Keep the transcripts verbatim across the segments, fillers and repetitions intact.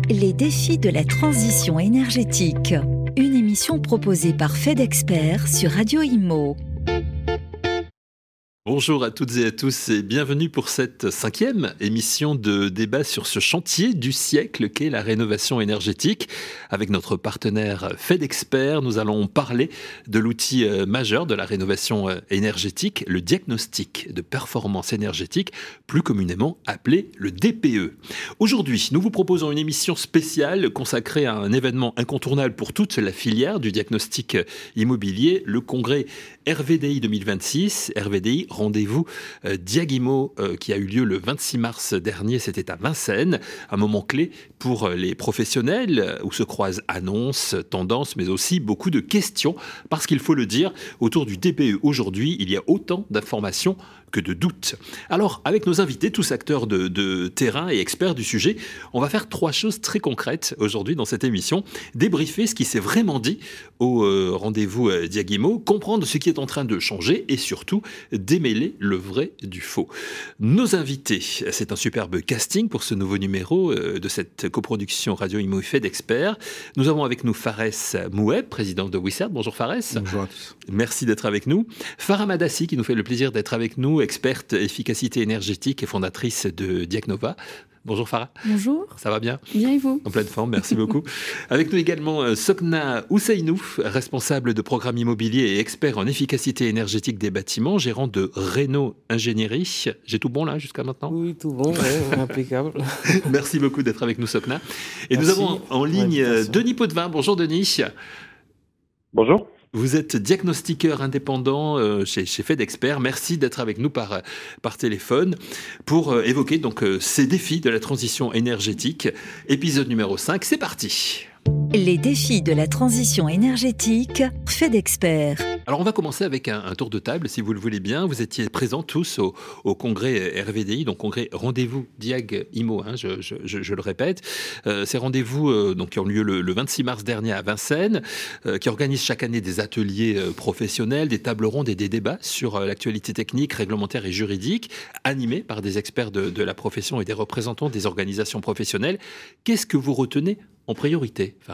Les défis de la transition énergétique. Une émission proposée par FedExpert sur Radio Imo. Bonjour à toutes et à tous et bienvenue pour cette cinquième émission de débat sur ce chantier du siècle qu'est la rénovation énergétique. Avec notre partenaire FedExpert, nous allons parler de l'outil majeur de la rénovation énergétique, le diagnostic de performance énergétique, plus communément appelé le D P E. Aujourd'hui, nous vous proposons une émission spéciale consacrée à un événement incontournable pour toute la filière du diagnostic immobilier, le congrès R V D I deux mille vingt-six, R V D I rendez-vous euh, Diagimo euh, qui a eu lieu le vingt-six mars dernier, c'était à Vincennes, un moment clé pour euh, les professionnels euh, où se croisent annonces, tendances, mais aussi beaucoup de questions, parce qu'il faut le dire, autour du D P E aujourd'hui, il y a autant d'informations que de doutes. Alors, avec nos invités, tous acteurs de, de terrain et experts du sujet, on va faire trois choses très concrètes aujourd'hui dans cette émission. Débriefer ce qui s'est vraiment dit au euh, rendez-vous euh, Diagimo, comprendre ce qui est en train de changer et surtout démêler le vrai du faux. Nos invités, c'est un superbe casting pour ce nouveau numéro euh, de cette coproduction Radio Imo FedExpert. Nous avons avec nous Fares Moueb, président de Wissert. Bonjour Fares. Bonjour à tous. Merci d'être avec nous. Farah Madassi qui nous fait le plaisir d'être avec nous, experte efficacité énergétique et fondatrice de Diagnova. Bonjour Farah. Bonjour. Ça va bien ? Bien et vous ? En pleine forme, merci beaucoup. Avec nous également Sokna Ousseinou, responsable de programme immobilier et expert en efficacité énergétique des bâtiments, gérant de Réno Ingénierie. J'ai tout bon là jusqu'à maintenant ? Oui, tout bon, ouais, impeccable. Merci beaucoup d'être avec nous Sokna. Et merci. Nous avons en ligne Denis Potvin. Bonjour Denis. Bonjour. Vous êtes diagnostiqueur indépendant euh, chez, chez FedExpert. Merci d'être avec nous par, par téléphone pour euh, évoquer donc, euh, ces défis de la transition énergétique. Épisode numéro cinq, c'est parti. Les défis de la transition énergétique, FedExpert. Alors on va commencer avec un, un tour de table, si vous le voulez bien. Vous étiez présents tous au, au congrès R V D I, donc congrès Rendez-vous Diag Imo, hein, je, je, je, je le répète. Euh, ces rendez-vous euh, donc, qui ont lieu le, le vingt-six mars dernier à Vincennes, euh, qui organisent chaque année des ateliers euh, professionnels, des tables rondes et des débats sur euh, l'actualité technique, réglementaire et juridique, animés par des experts de, de la profession et des représentants des organisations professionnelles. Qu'est-ce que vous retenez en priorité, Fares ?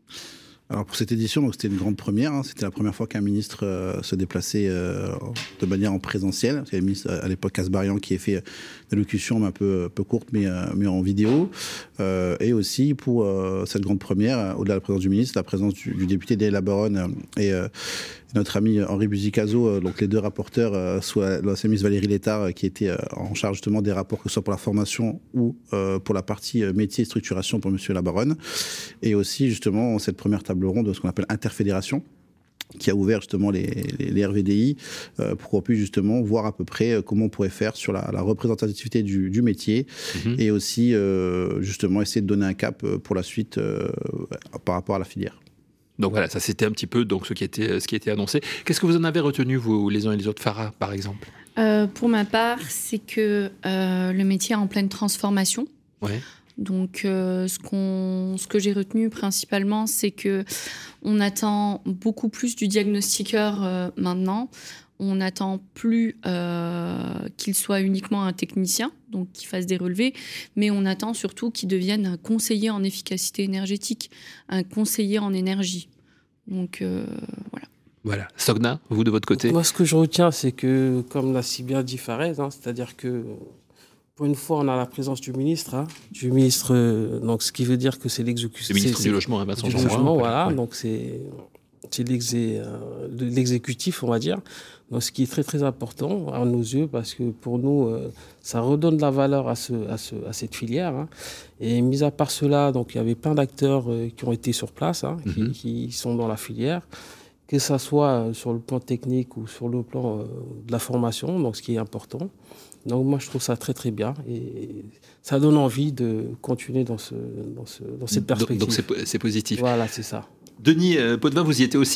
Alors pour cette édition, donc c'était une grande première. Hein. C'était la première fois qu'un ministre euh, se déplaçait euh, de manière en présentiel. Il y avait le ministre à l'époque Kasbarian qui a fait une allocution un peu, peu courte, mais, euh, mais en vidéo. Euh, et aussi pour euh, cette grande première, au-delà de la présence du ministre, la présence du, du député Della Baronne et euh, notre ami Henri Buzicazo, euh, donc les deux rapporteurs, euh, soit l'ancienne ministre Valérie Létard, euh, qui était euh, en charge justement des rapports, que ce soit pour la formation ou euh, pour la partie euh, métier et structuration pour monsieur Labaronne. Et aussi justement cette première table ronde de ce qu'on appelle interfédération, qui a ouvert justement les, les, les R V D I euh, pour qu'on puisse justement voir à peu près euh, comment on pourrait faire sur la, la représentativité du, du métier mmh. et aussi euh, justement essayer de donner un cap pour la suite euh, par rapport à la filière. Donc voilà, ça c'était un petit peu donc, ce, qui était, ce qui était annoncé. Qu'est-ce que vous en avez retenu, vous, les uns et les autres, Farah, par exemple ? euh, Pour ma part, c'est que euh, le métier est en pleine transformation. Ouais. Donc, euh, ce, qu'on, ce que j'ai retenu principalement, c'est qu'on attend beaucoup plus du diagnostiqueur euh, maintenant. On n'attend plus euh, qu'il soit uniquement un technicien, donc qu'il fasse des relevés, mais on attend surtout qu'il devienne un conseiller en efficacité énergétique, un conseiller en énergie. Donc, euh, voilà. Voilà. Sogna, vous de votre côté ? Moi, ce que je retiens, c'est que, comme l'a si bien dit Fares, hein, c'est-à-dire que pour une fois, on a la présence du ministre, hein, du ministre, euh, donc ce qui veut dire que c'est l'exécution. Le ministre du Logement, hein, Vincent Jean. Du Jean Logement, voilà, ouais. Donc c'est, c'est l'exé, euh, l'exécutif, on va dire. Donc, ce qui est très très important à nos yeux, parce que pour nous, euh, ça redonne de la valeur à, ce, à, ce, à cette filière. Hein. Et mis à part cela, donc il y avait plein d'acteurs euh, qui ont été sur place, hein, mm-hmm. qui, qui sont dans la filière, que ça soit sur le plan technique ou sur le plan euh, de la formation, donc ce qui est important. Donc moi, je trouve ça très, très bien et ça donne envie de continuer dans, ce, dans, ce, dans cette perspective. Donc, donc c'est, c'est positif. Voilà, c'est ça. Denis euh, Potvin, vous y étiez aussi ?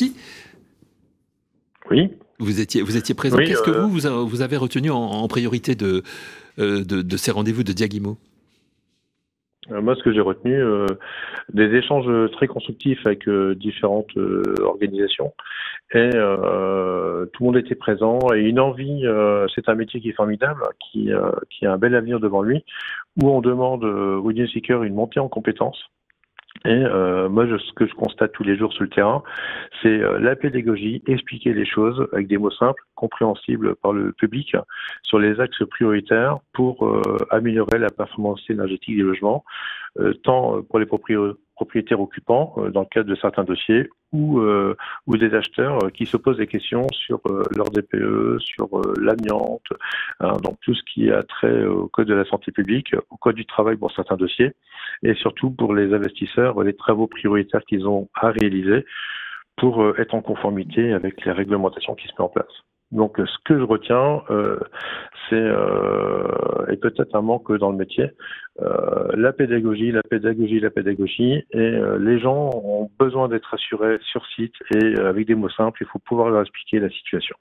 Oui. Vous étiez, vous étiez présent. Oui, Qu'est-ce euh... que vous, vous avez retenu en, en priorité de, euh, de, de ces rendez-vous de Diagimo ? euh, Moi, ce que j'ai retenu, euh, des échanges très constructifs avec euh, différentes euh, organisations. Et euh, tout le monde était présent et une envie, euh, c'est un métier qui est formidable, qui, euh, qui a un bel avenir devant lui, où on demande euh, au diagnostiqueur une montée en compétences Et euh, moi, je, ce que je constate tous les jours sur le terrain, c'est euh, la pédagogie, expliquer les choses avec des mots simples, compréhensibles par le public, sur les axes prioritaires pour euh, améliorer la performance énergétique des logements, euh, tant pour les propriétaires propriétaires occupants euh, dans le cadre de certains dossiers ou, euh, ou des acheteurs euh, qui se posent des questions sur euh, leur D P E, sur euh, l'amiante, hein, donc tout ce qui a trait au code de la santé publique, au code du travail pour certains dossiers, et surtout pour les investisseurs, les travaux prioritaires qu'ils ont à réaliser pour euh, être en conformité avec les réglementations qui se mettent en place. Donc, ce que je retiens, euh, c'est euh, et peut-être un manque dans le métier, euh, la pédagogie, la pédagogie, la pédagogie, et euh, les gens ont besoin d'être assurés sur site et euh, avec des mots simples, il faut pouvoir leur expliquer la situation.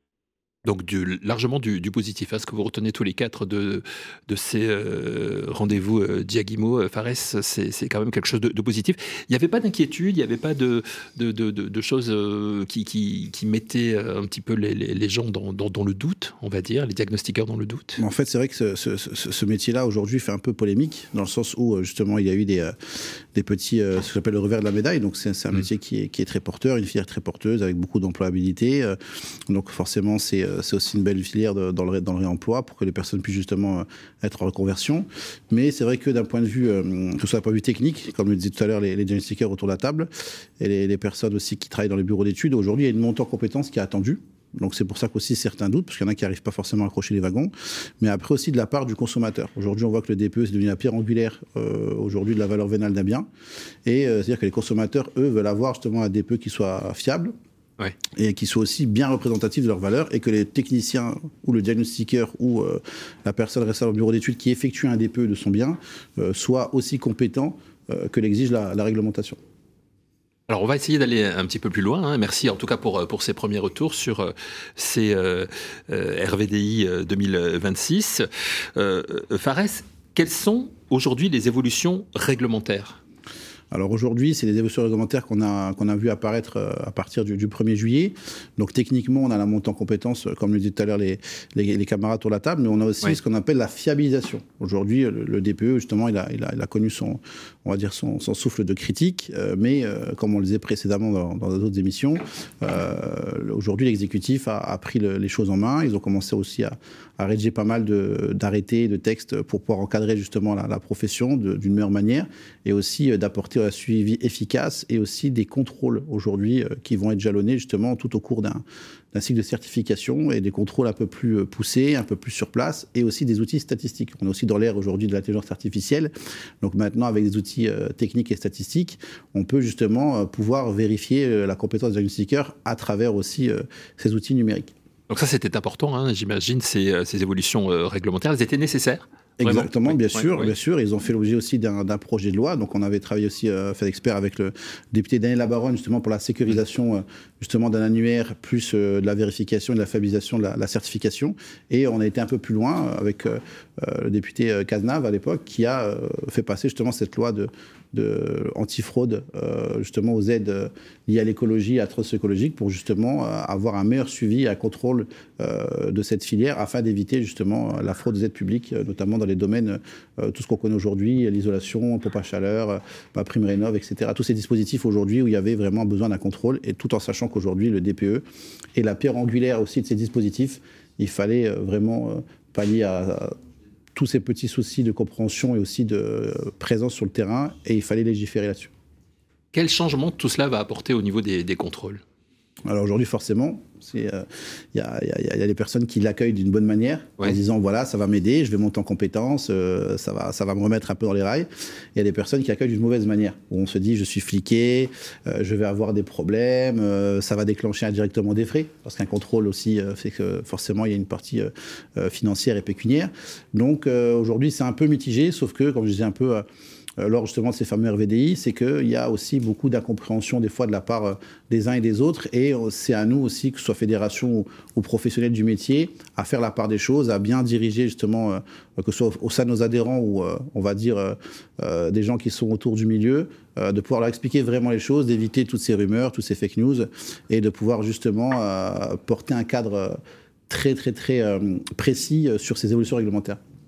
Donc du, largement du, du positif. Est-ce que vous retenez tous les quatre de, de ces euh, rendez-vous euh, Diagimo, euh, Fares, c'est, c'est quand même quelque chose de, de positif. Il n'y avait pas d'inquiétude, il n'y avait pas de, de, de, de, de choses euh, qui, qui, qui mettaient un petit peu les, les, les gens dans, dans, dans le doute, on va dire, les diagnostiqueurs dans le doute. En fait, c'est vrai que ce, ce, ce, ce métier-là, aujourd'hui, fait un peu polémique, dans le sens où, justement, il y a eu des, euh, des petits, euh, ce que j'appelle le revers de la médaille. Donc, c'est, c'est un mmh. métier qui est, qui est très porteur, une filière très porteuse, avec beaucoup d'employabilité. Euh, donc, forcément, c'est c'est aussi une belle filière de, dans, le, dans le réemploi pour que les personnes puissent justement euh, être en reconversion. Mais c'est vrai que d'un point de vue, euh, que ce soit d'un point de vue technique, comme le disaient tout à l'heure les, les diagnostiqueurs autour de la table, et les, les personnes aussi qui travaillent dans les bureaux d'études, aujourd'hui il y a une montée en compétences qui est attendue. Donc c'est pour ça qu'aussi certains doutent, parce qu'il y en a qui n'arrivent pas forcément à accrocher les wagons, mais après aussi de la part du consommateur. Aujourd'hui on voit que le D P E c'est devenu la pierre angulaire euh, aujourd'hui de la valeur vénale d'un bien, et euh, c'est-à-dire que les consommateurs, eux, veulent avoir justement un D P E qui soit fiable, ouais. et qui soit aussi bien représentatif de leur valeur, et que les techniciens ou le diagnostiqueur ou euh, la personne responsable au bureau d'études qui effectue un D P E de son bien euh, soit aussi compétent euh, que l'exige la, la réglementation. Alors, on va essayer d'aller un petit peu plus loin. Hein. Merci en tout cas pour, pour ces premiers retours sur euh, ces euh, euh, R V D I deux mille vingt-six. Euh, Fares, quelles sont aujourd'hui les évolutions réglementaires ? Alors aujourd'hui, c'est les évolutions réglementaires qu'on a, qu'on a vu apparaître à partir du, du premier juillet. Donc techniquement, on a la montée en compétences, comme le disaient tout à l'heure les, les, les camarades autour de la table, mais on a aussi oui. ce qu'on appelle la fiabilisation. Aujourd'hui, le, le D P E, justement, il a, il a, il a connu son, on va dire son, son souffle de critique, euh, mais euh, comme on le disait précédemment dans, dans d'autres émissions, euh, aujourd'hui, l'exécutif a, a pris le, les choses en main. Ils ont commencé aussi à, à rédiger pas mal de, d'arrêtés, de textes pour pouvoir encadrer justement la, la profession de, d'une meilleure manière, et aussi euh, d'apporter un suivi efficace et aussi des contrôles aujourd'hui euh, qui vont être jalonnés justement tout au cours d'un, d'un cycle de certification, et des contrôles un peu plus euh, poussés, un peu plus sur place, et aussi des outils statistiques. On est aussi dans l'ère aujourd'hui de l'intelligence artificielle, donc maintenant avec des outils euh, techniques et statistiques, on peut justement euh, pouvoir vérifier euh, la compétence des diagnostiqueurs à travers aussi euh, ces outils numériques. Donc ça c'était important, hein, j'imagine, ces, ces évolutions euh, réglementaires, elles étaient nécessaires ? Exactement, oui, bien oui, sûr, oui. bien sûr. Ils ont fait l'objet aussi d'un, d'un projet de loi. Donc, on avait travaillé aussi, euh, fait expert avec le député Daniel Labaronne, justement, pour la sécurisation, euh, justement, d'un annuaire, plus euh, de la vérification et de la fiabilisation de la, la certification. Et on a été un peu plus loin avec euh, euh, le député euh, Cazenave, à l'époque, qui a euh, fait passer, justement, cette loi de, de antifraude, euh, justement, aux aides euh, liées à l'écologie, à la écologique, pour, justement, euh, avoir un meilleur suivi et un contrôle euh, de cette filière, afin d'éviter, justement, la fraude aux aides publiques, euh, notamment dans les domaines, euh, tout ce qu'on connaît aujourd'hui, l'isolation, pompe à chaleur, euh, prime rénov', et cetera. Tous ces dispositifs aujourd'hui où il y avait vraiment besoin d'un contrôle, et tout en sachant qu'aujourd'hui, le D P E est la pierre angulaire aussi de ces dispositifs. Il fallait euh, vraiment euh, pallier à, à tous ces petits soucis de compréhension et aussi de euh, présence sur le terrain, et il fallait légiférer là-dessus. Quel changement tout cela va apporter au niveau des, des contrôles ? Alors aujourd'hui, forcément, il euh, y, y, y a des personnes qui l'accueillent d'une bonne manière, ouais. en disant voilà, ça va m'aider, je vais monter en compétences, euh, ça, va, ça va me remettre un peu dans les rails. Il y a des personnes qui l'accueillent d'une mauvaise manière, où on se dit je suis fliqué, euh, je vais avoir des problèmes, euh, ça va déclencher indirectement des frais, parce qu'un contrôle aussi euh, fait que forcément il y a une partie euh, financière et pécuniaire. Donc euh, aujourd'hui, c'est un peu mitigé, sauf que, comme je disais un peu... Euh, lors justement de ces fameux R V D I, c'est qu'il y a aussi beaucoup d'incompréhension des fois de la part des uns et des autres, et c'est à nous aussi, que ce soit fédération ou, ou professionnels du métier, à faire la part des choses, à bien diriger justement, euh, que ce soit au sein de nos adhérents ou euh, on va dire euh, euh, des gens qui sont autour du milieu, euh, de pouvoir leur expliquer vraiment les choses, d'éviter toutes ces rumeurs, toutes ces fake news, et de pouvoir justement euh, porter un cadre très très très euh, précis sur ces évolutions réglementaires.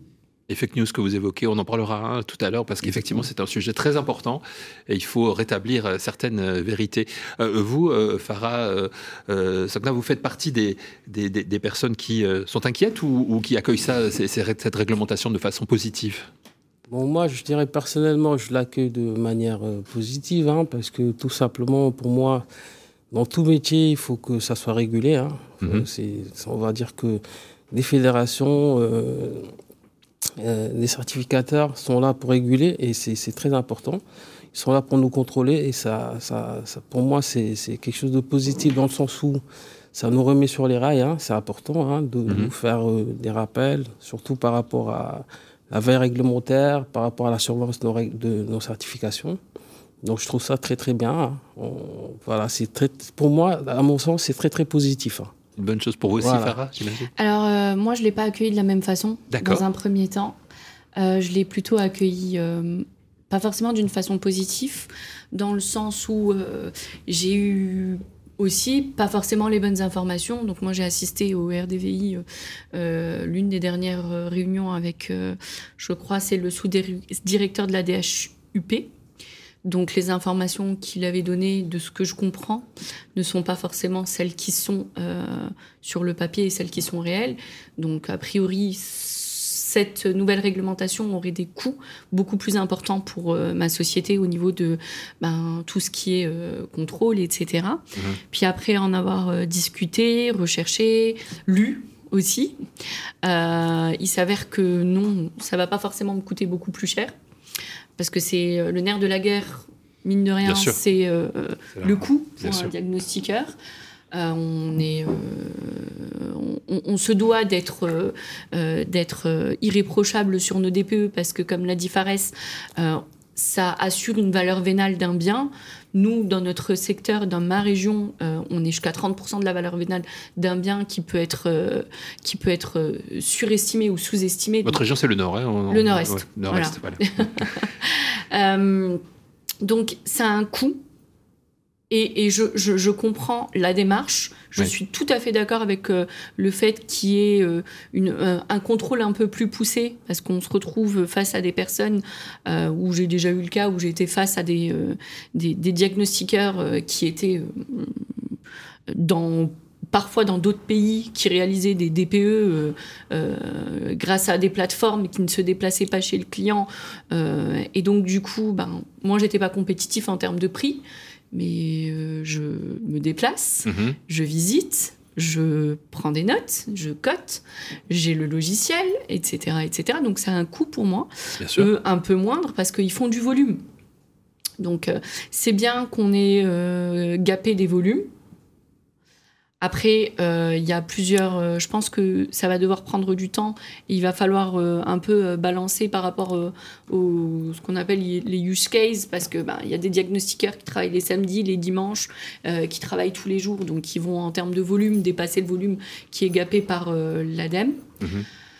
Les fake news que vous évoquez, on en parlera hein, tout à l'heure parce qu'effectivement c'est un sujet très important et il faut rétablir euh, certaines euh, vérités. Euh, vous, euh, Farah euh, euh, Sogna, vous faites partie des, des, des, des personnes qui euh, sont inquiètes ou, ou qui accueillent ça, ces, ces, cette réglementation de façon positive? Bon, moi, je dirais personnellement, je l'accueille de manière euh, positive hein, parce que tout simplement, pour moi, dans tout métier, il faut que ça soit régulé. Hein. Mm-hmm. C'est, on va dire que les fédérations... Euh, Euh, les certificateurs sont là pour réguler et c'est, c'est très important. Ils sont là pour nous contrôler et ça, ça, ça pour moi, c'est, c'est quelque chose de positif dans le sens où ça nous remet sur les rails. Hein, c'est important hein, de mm-hmm. nous faire euh, des rappels, surtout par rapport à la veille réglementaire, par rapport à la surveillance de nos, règles, de nos certifications. Donc je trouve ça très très bien. Hein. On, voilà, c'est très, pour moi, à mon sens, c'est très très positif. Hein. Une bonne chose pour vous aussi, voilà. Farah, j'imagine. Alors, euh, moi, je ne l'ai pas accueilli de la même façon. D'accord. Dans un premier temps. Euh, je l'ai plutôt accueilli, euh, pas forcément d'une façon positive, dans le sens où euh, j'ai eu aussi pas forcément les bonnes informations. Donc, moi, j'ai assisté au R D V I, euh, l'une des dernières réunions avec, euh, je crois, c'est le sous-directeur de la D H U P. Donc, les informations qu'il avait données, de ce que je comprends, ne sont pas forcément celles qui sont euh, sur le papier et celles qui sont réelles. Donc, a priori, cette nouvelle réglementation aurait des coûts beaucoup plus importants pour euh, ma société au niveau de ben, tout ce qui est euh, contrôle, et cetera. Mmh. Puis après en avoir euh, discuté, recherché, lu aussi, euh, il s'avère que non, ça ne va pas forcément me coûter beaucoup plus cher. Parce que c'est le nerf de la guerre, mine de rien, c'est, euh, c'est le coût pour un diagnostiqueur. Euh, on, est, euh, on, on se doit d'être, euh, d'être irréprochable sur nos D P E parce que, comme l'a dit Fares, euh, ça assure une valeur vénale d'un bien. Nous, dans notre secteur, dans ma région, euh, on est jusqu'à trente pour cent de la valeur vénale d'un bien qui peut être, euh, qui peut être euh, surestimé ou sous-estimé. Votre donc, région, c'est le Nord, hein, on, le Nord-Est. Ouais, Nord-Est, voilà. voilà. euh, donc, ça a un coût. Et, et je, je, je comprends la démarche. Je oui. suis tout à fait d'accord avec euh, le fait qu'il y ait euh, une, euh, un contrôle un peu plus poussé, parce qu'on se retrouve face à des personnes euh, où j'ai déjà eu le cas, où j'ai été face à des, euh, des, des diagnostiqueurs euh, qui étaient euh, dans... parfois dans d'autres pays qui réalisaient des D P E euh, euh, grâce à des plateformes qui ne se déplaçaient pas chez le client. Euh, et donc, du coup, ben, moi, j'étais pas compétitif en termes de prix, mais euh, je me déplace, mmh. je visite, je prends des notes, je cote, j'ai le logiciel, et cetera, et cetera. Donc, c'est un coût pour moi, eux, un peu moindre, parce qu'ils font du volume. Donc, euh, c'est bien qu'on ait euh, gappé des volumes. Après, il euh, y a plusieurs... Euh, je pense que ça va devoir prendre du temps. Il va falloir euh, un peu euh, balancer par rapport euh, au ce qu'on appelle les use cases, parce que ben, y a des diagnostiqueurs qui travaillent les samedis, les dimanches, euh, qui travaillent tous les jours, donc qui vont en termes de volume dépasser le volume qui est gappé par euh, l'ADEME. Mmh.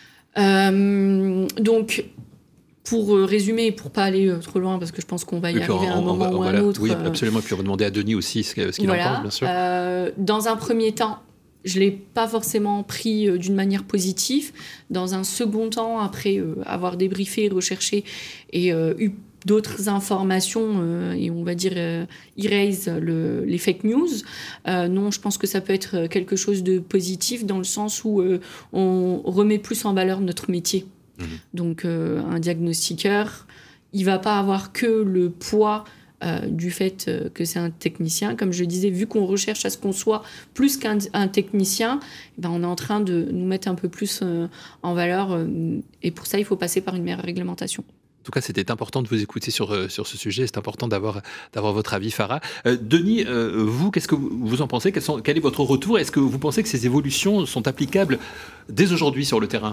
Euh, donc... Pour résumer, pour ne pas aller trop loin, parce que je pense qu'on va y arriver on, à un moment va, ou à voilà. un autre. Oui, absolument. Et puis demander à Denis aussi ce qu'il voilà. en pense, bien sûr. Euh, dans un premier temps, je ne l'ai pas forcément pris euh, d'une manière positive. Dans un second temps, après euh, avoir débriefé, recherché et euh, eu d'autres informations, euh, et on va dire euh, erase le, les fake news, euh, non, je pense que ça peut être quelque chose de positif dans le sens où euh, on remet plus en valeur notre métier. Mmh. Donc, euh, un diagnostiqueur, il ne va pas avoir que le poids euh, du fait euh, que c'est un technicien. Comme je disais, vu qu'on recherche à ce qu'on soit plus qu'un un technicien, ben, on est en train de nous mettre un peu plus euh, en valeur. Euh, et pour ça, il faut passer par une meilleure réglementation. En tout cas, c'était important de vous écouter sur, euh, sur ce sujet. C'est important d'avoir, d'avoir votre avis, Farah. Euh, Denis, euh, vous, qu'est-ce que vous, vous en pensez ? Quels sont, quel est votre retour ? Est-ce que vous pensez que ces évolutions sont applicables dès aujourd'hui sur le terrain ?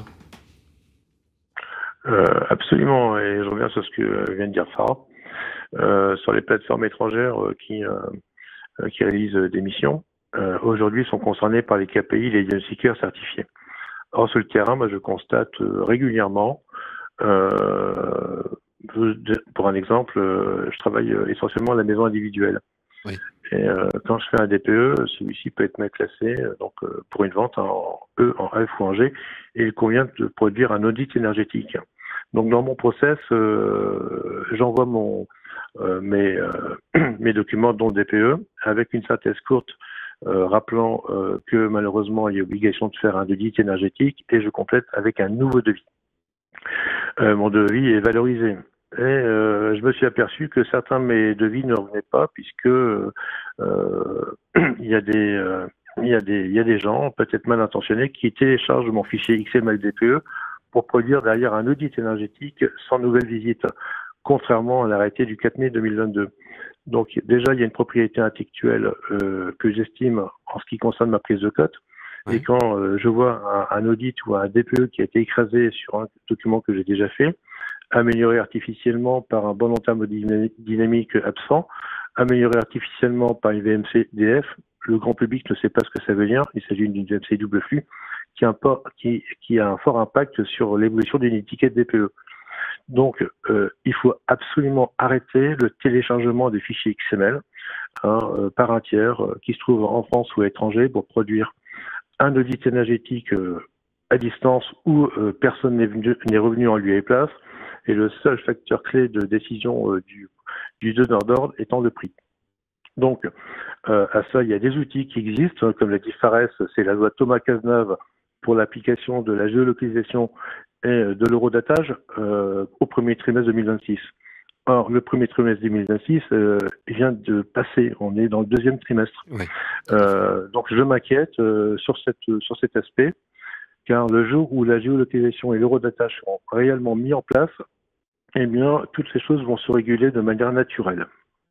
Euh, absolument, et je reviens sur ce que vient de dire Farah. Euh, sur les plateformes étrangères euh, qui, euh, qui réalisent des missions, euh, aujourd'hui sont concernés par les K P I, les diagnostiqueurs certifiés. Or, sur le terrain, moi, je constate euh, régulièrement, euh, pour un exemple, euh, je travaille essentiellement à la maison individuelle. Oui. Et euh, quand je fais un D P E, celui-ci peut être mal classé donc, euh, pour une vente en E, en F ou en G, et il convient de produire un audit énergétique. Donc dans mon process, euh, j'envoie mon euh, mes euh, mes documents, dont le D P E, avec une synthèse courte euh, rappelant euh, que malheureusement il y a obligation de faire un audit énergétique, et je complète avec un nouveau devis. Euh, mon devis est valorisé. Et euh, je me suis aperçu que certains de mes devis ne revenaient pas, puisque euh, il y a des euh, il y a des il y a des gens peut-être mal intentionnés qui téléchargent mon fichier X M L D P E pour produire derrière un audit énergétique sans nouvelle visite, contrairement à l'arrêté du quatre mai deux mille vingt-deux. Donc déjà il y a une propriété intellectuelle euh, que j'estime en ce qui concerne ma prise de cote. Ouais. Et quand euh, je vois un, un audit ou un D P E qui a été écrasé sur un document que j'ai déjà fait, amélioré artificiellement par un bon entame dynamique absent, amélioré artificiellement par une V M C D F, le grand public ne sait pas ce que ça veut dire. Il s'agit d'une V M C double flux qui a, un port, qui, qui a un fort impact sur l'évolution d'une étiquette D P E. Donc, euh, il faut absolument arrêter le téléchargement des fichiers X M L hein, euh, par un tiers euh, qui se trouve en France ou à l'étranger pour produire un audit énergétique euh, à distance où euh, personne n'est, venu, n'est revenu en lieu et place, et le seul facteur clé de décision euh, du, du donneur d'ordre étant le prix. Donc, euh, à ça, il y a des outils qui existent, comme l'a dit Fares, c'est la loi Thomas Cazeneuve pour l'application de la géolocalisation et de l'eurodatage euh, au premier trimestre deux mille vingt-six. Or, le premier trimestre deux mille vingt-six euh, vient de passer, on est dans le deuxième trimestre. Oui. Euh, donc, je m'inquiète euh, sur, cette, sur cet aspect, car le jour où la géolocalisation et l'eurodatage seront réellement mis en place, eh bien, toutes ces choses vont se réguler de manière naturelle.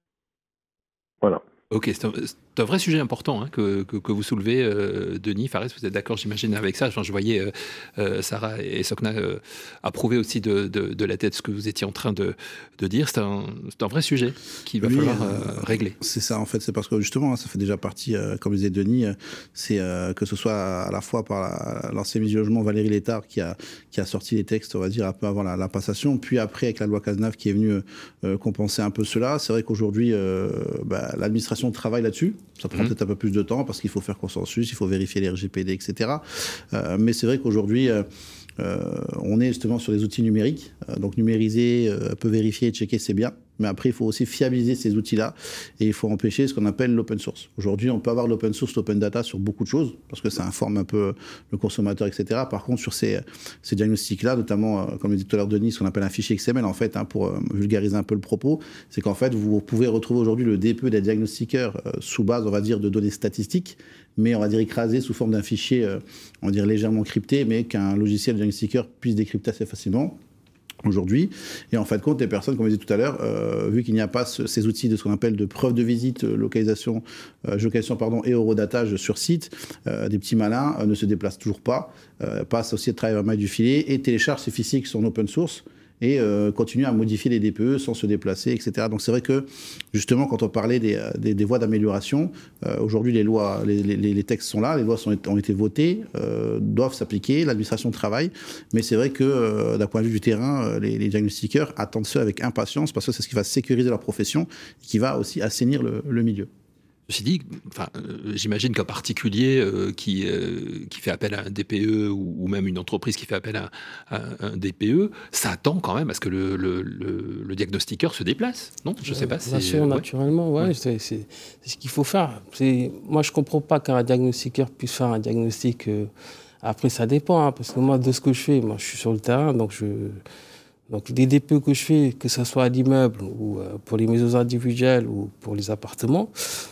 Voilà. Ok, c'est un, c'est un vrai sujet important hein, que, que, que vous soulevez, euh, Denis. Fares, vous êtes d'accord, j'imagine, avec ça. Enfin, je voyais euh, euh, Sarah et Sokna euh, approuver aussi de, de, de la tête ce que vous étiez en train de, de dire. C'est un, c'est un vrai sujet qu'il va oui, falloir euh, euh, régler. C'est ça, en fait. C'est parce que justement, ça fait déjà partie, euh, comme disait Denis, euh, c'est euh, que ce soit à la fois par la, l'ancien ministre du Logement, Valérie Létard, qui a, qui a sorti les textes, on va dire, un peu avant la, la passation, puis après, avec la loi Cazeneuve qui est venue euh, compenser un peu cela. C'est vrai qu'aujourd'hui, euh, bah, l'administration travaille là-dessus. Ça prend mmh. peut-être un peu plus de temps parce qu'il faut faire consensus, il faut vérifier les R G P D, et cetera. Euh, mais c'est vrai qu'aujourd'hui, euh, euh, on est justement sur des outils numériques. Euh, donc numériser, euh, peut vérifier et checker, c'est bien. Mais après, il faut aussi fiabiliser ces outils-là et il faut empêcher ce qu'on appelle l'open source. Aujourd'hui, on peut avoir l'open source, l'open data sur beaucoup de choses parce que ça informe un peu le consommateur, et cetera. Par contre, sur ces, ces diagnostics-là, notamment, comme le dit tout à l'heure Denis, ce qu'on appelle un fichier X M L, en fait, hein, pour euh, vulgariser un peu le propos, c'est qu'en fait, vous pouvez retrouver aujourd'hui le D P E des diagnostiqueurs euh, sous base, on va dire, de données statistiques, mais on va dire écrasé sous forme d'un fichier, euh, on va dire légèrement crypté, mais qu'un logiciel diagnostiqueur puisse décrypter assez facilement aujourd'hui. Et en fin de compte, les personnes, comme je disais tout à l'heure, euh, vu qu'il n'y a pas ce, ces outils de ce qu'on appelle de preuve de visite, localisation, euh, géolocalisation pardon, et eurodatage sur site, euh, des petits malins euh, ne se déplacent toujours pas, euh, passent aussi de travail à maille du filet et téléchargent ces fichiers qui sont en open source et euh, continuent à modifier les D P E sans se déplacer, et cetera. Donc c'est vrai que, justement, quand on parlait des, des, des voies d'amélioration, euh, aujourd'hui, les lois, les, les, les textes sont là, les lois sont, ont été votées, euh, doivent s'appliquer, l'administration travaille, mais c'est vrai que, euh, d'un point de vue du terrain, euh, les, les diagnostiqueurs attendent ça avec impatience, parce que c'est ce qui va sécuriser leur profession et qui va aussi assainir le, le milieu. Ceci dit, enfin, euh, j'imagine qu'un particulier euh, qui, euh, qui fait appel à un D P E ou, ou même une entreprise qui fait appel à, à un D P E s'attend quand même à ce que le, le, le, le diagnostiqueur se déplace, non ? Je ne sais pas si... Bien sûr, ouais. naturellement, ouais, ouais. C'est, c'est, c'est ce qu'il faut faire. C'est, moi, je ne comprends pas qu'un diagnostiqueur puisse faire un diagnostic. Euh, après, ça dépend, hein, parce que moi, de ce que je fais, moi, je suis sur le terrain, donc je... Donc, les D P E que je fais, que ce soit à l'immeuble ou euh, pour les maisons individuelles ou pour les appartements,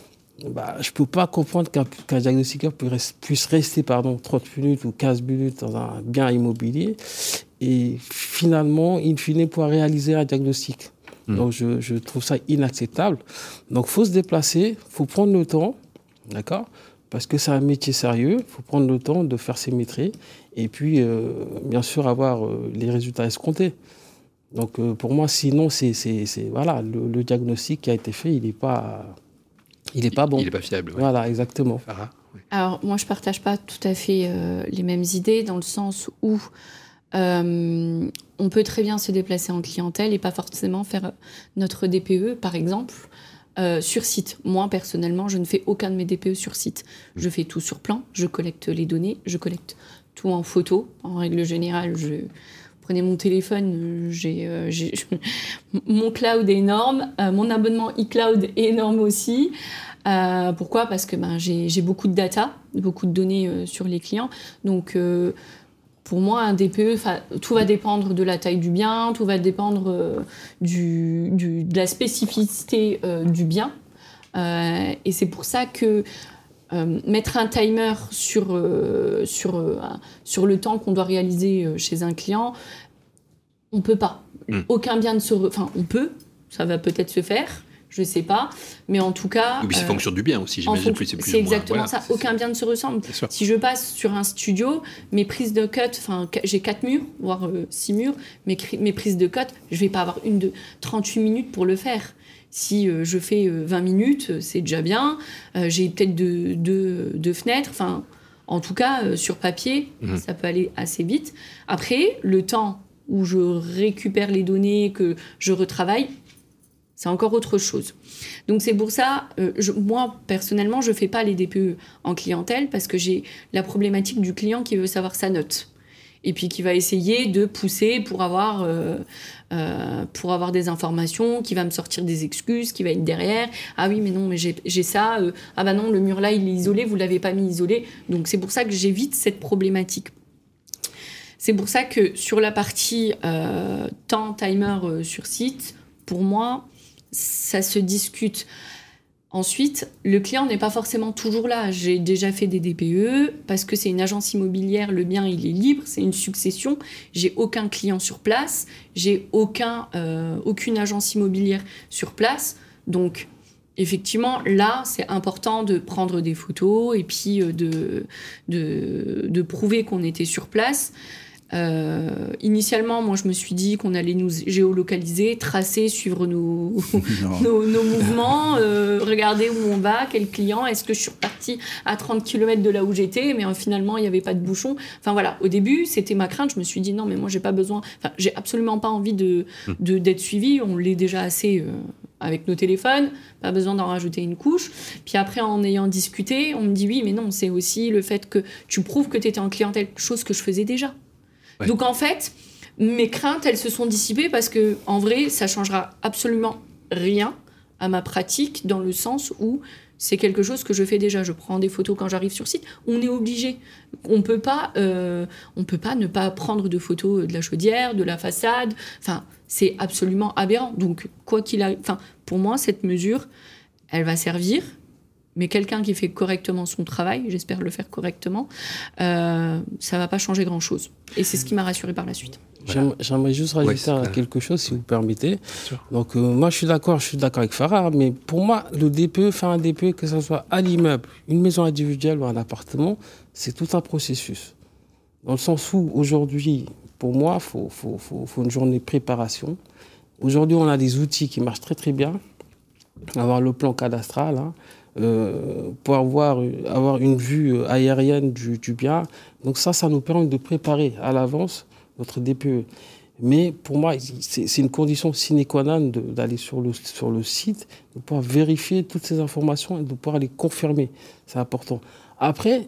bah, je ne peux pas comprendre qu'un, qu'un diagnostiqueur puisse rester pardon, trente minutes ou quinze minutes dans un bien immobilier et finalement, in fine, pouvoir réaliser un diagnostic. Mmh. Donc, je, je trouve ça inacceptable. Donc, il faut se déplacer, il faut prendre le temps, d'accord ? Parce que c'est un métier sérieux, il faut prendre le temps de faire ses métiers et puis, euh, bien sûr, avoir euh, les résultats escomptés. Donc, euh, pour moi, sinon, c'est, c'est, c'est, voilà, le, le diagnostic qui a été fait, il n'est pas... Il n'est pas bon. Il n'est pas fiable. Ouais. Voilà, exactement. Farah, oui. Alors, moi, je ne partage pas tout à fait euh, les mêmes idées, dans le sens où euh, on peut très bien se déplacer en clientèle et pas forcément faire notre D P E, par exemple, euh, sur site. Moi, personnellement, je ne fais aucun de mes D P E sur site. Je fais tout sur plan, je collecte les données, je collecte tout en photo. En règle générale, je prenez mon téléphone, j'ai, euh, j'ai mon cloud est énorme, euh, mon abonnement iCloud est énorme aussi. Euh, pourquoi ? Parce que ben, j'ai, j'ai beaucoup de data, beaucoup de données euh, sur les clients. Donc, euh, pour moi, un D P E, tout va dépendre de la taille du bien, tout va dépendre euh, du, du, de la spécificité euh, du bien. Euh, et c'est pour ça que euh, mettre un timer sur, euh, sur, euh, sur le temps qu'on doit réaliser euh, chez un client, on ne peut pas. Mmh. Aucun bien ne se... Re... Enfin, on peut, ça va peut-être se faire, je ne sais pas, mais en tout cas... Oui, c'est euh, fonction du bien aussi, j'imagine. Plus, c'est plus c'est exactement moins, voilà, ça, aucun ça. bien ne se ressemble. Si je passe sur un studio, mes prises de cut, enfin, j'ai quatre murs, voire euh, six murs, mes, mes prises de cut, je ne vais pas avoir une de trente-huit minutes pour le faire. Si euh, je fais euh, vingt minutes, c'est déjà bien. Euh, j'ai peut-être deux, deux, deux fenêtres, enfin, en tout cas, euh, sur papier, mmh. ça peut aller assez vite. Après, le temps où je récupère les données, que je retravaille, c'est encore autre chose. Donc c'est pour ça, euh, je, moi personnellement, je ne fais pas les D P E en clientèle parce que j'ai la problématique du client qui veut savoir sa note et puis qui va essayer de pousser pour avoir, euh, euh, pour avoir des informations, qui va me sortir des excuses, qui va être derrière. Ah oui, mais non, mais j'ai, j'ai ça. Euh, ah bah non, le mur là, il est isolé, vous ne l'avez pas mis isolé. Donc c'est pour ça que j'évite cette problématique. C'est pour ça que sur la partie euh, temps, timer euh, sur site, pour moi, ça se discute. Ensuite, le client n'est pas forcément toujours là. J'ai déjà fait des D P E parce que c'est une agence immobilière, le bien il est libre, c'est une succession. J'ai aucun client sur place, j'ai aucun, euh, aucune agence immobilière sur place. Donc, effectivement, là, c'est important de prendre des photos et puis de, de, de prouver qu'on était sur place. Euh, initialement, moi, je me suis dit qu'on allait nous géolocaliser, tracer, suivre nos, nos, nos mouvements, euh, regarder où on va, quel client, est-ce que je suis repartie à trente kilomètres de là où j'étais, mais euh, finalement, il n'y avait pas de bouchon. Enfin voilà, au début, c'était ma crainte. Je me suis dit non, mais moi, j'ai pas besoin, enfin, j'ai absolument pas envie de, de, d'être suivie. On l'est déjà assez euh, avec nos téléphones, pas besoin d'en rajouter une couche. Puis après, en ayant discuté, on me dit oui, mais non, c'est aussi le fait que tu prouves que tu étais en clientèle, chose que je faisais déjà. Ouais. Donc en fait, mes craintes, elles se sont dissipées parce que en vrai, ça changera absolument rien à ma pratique dans le sens où c'est quelque chose que je fais déjà. Je prends des photos quand j'arrive sur site. On est obligé. On peut pas, euh, on peut pas ne pas prendre de photos de la chaudière, de la façade. Enfin, c'est absolument aberrant. Donc quoi qu'il arrive, enfin pour moi, cette mesure, elle va servir. Mais quelqu'un qui fait correctement son travail, j'espère le faire correctement, euh, ça ne va pas changer grand-chose. Et c'est ce qui m'a rassurée par la suite. Voilà. J'aimerais juste rajouter ouais, quelque chose, si vous permettez. Donc, euh, moi, je suis d'accord, je suis d'accord avec Farah, mais pour moi, le D P E, faire un D P E, que ce soit à l'immeuble, une maison individuelle ou un appartement, c'est tout un processus. Dans le sens où, aujourd'hui, pour moi, il faut, faut, faut, faut une journée de préparation. Aujourd'hui, on a des outils qui marchent très, très bien. Avoir le plan cadastral, hein. Euh, pour avoir, avoir une vue aérienne du, du bien. Donc ça, ça nous permet de préparer à l'avance notre D P E. Mais pour moi, c'est, c'est une condition sine qua non de, d'aller sur le, sur le site, de pouvoir vérifier toutes ces informations et de pouvoir les confirmer. C'est important. Après,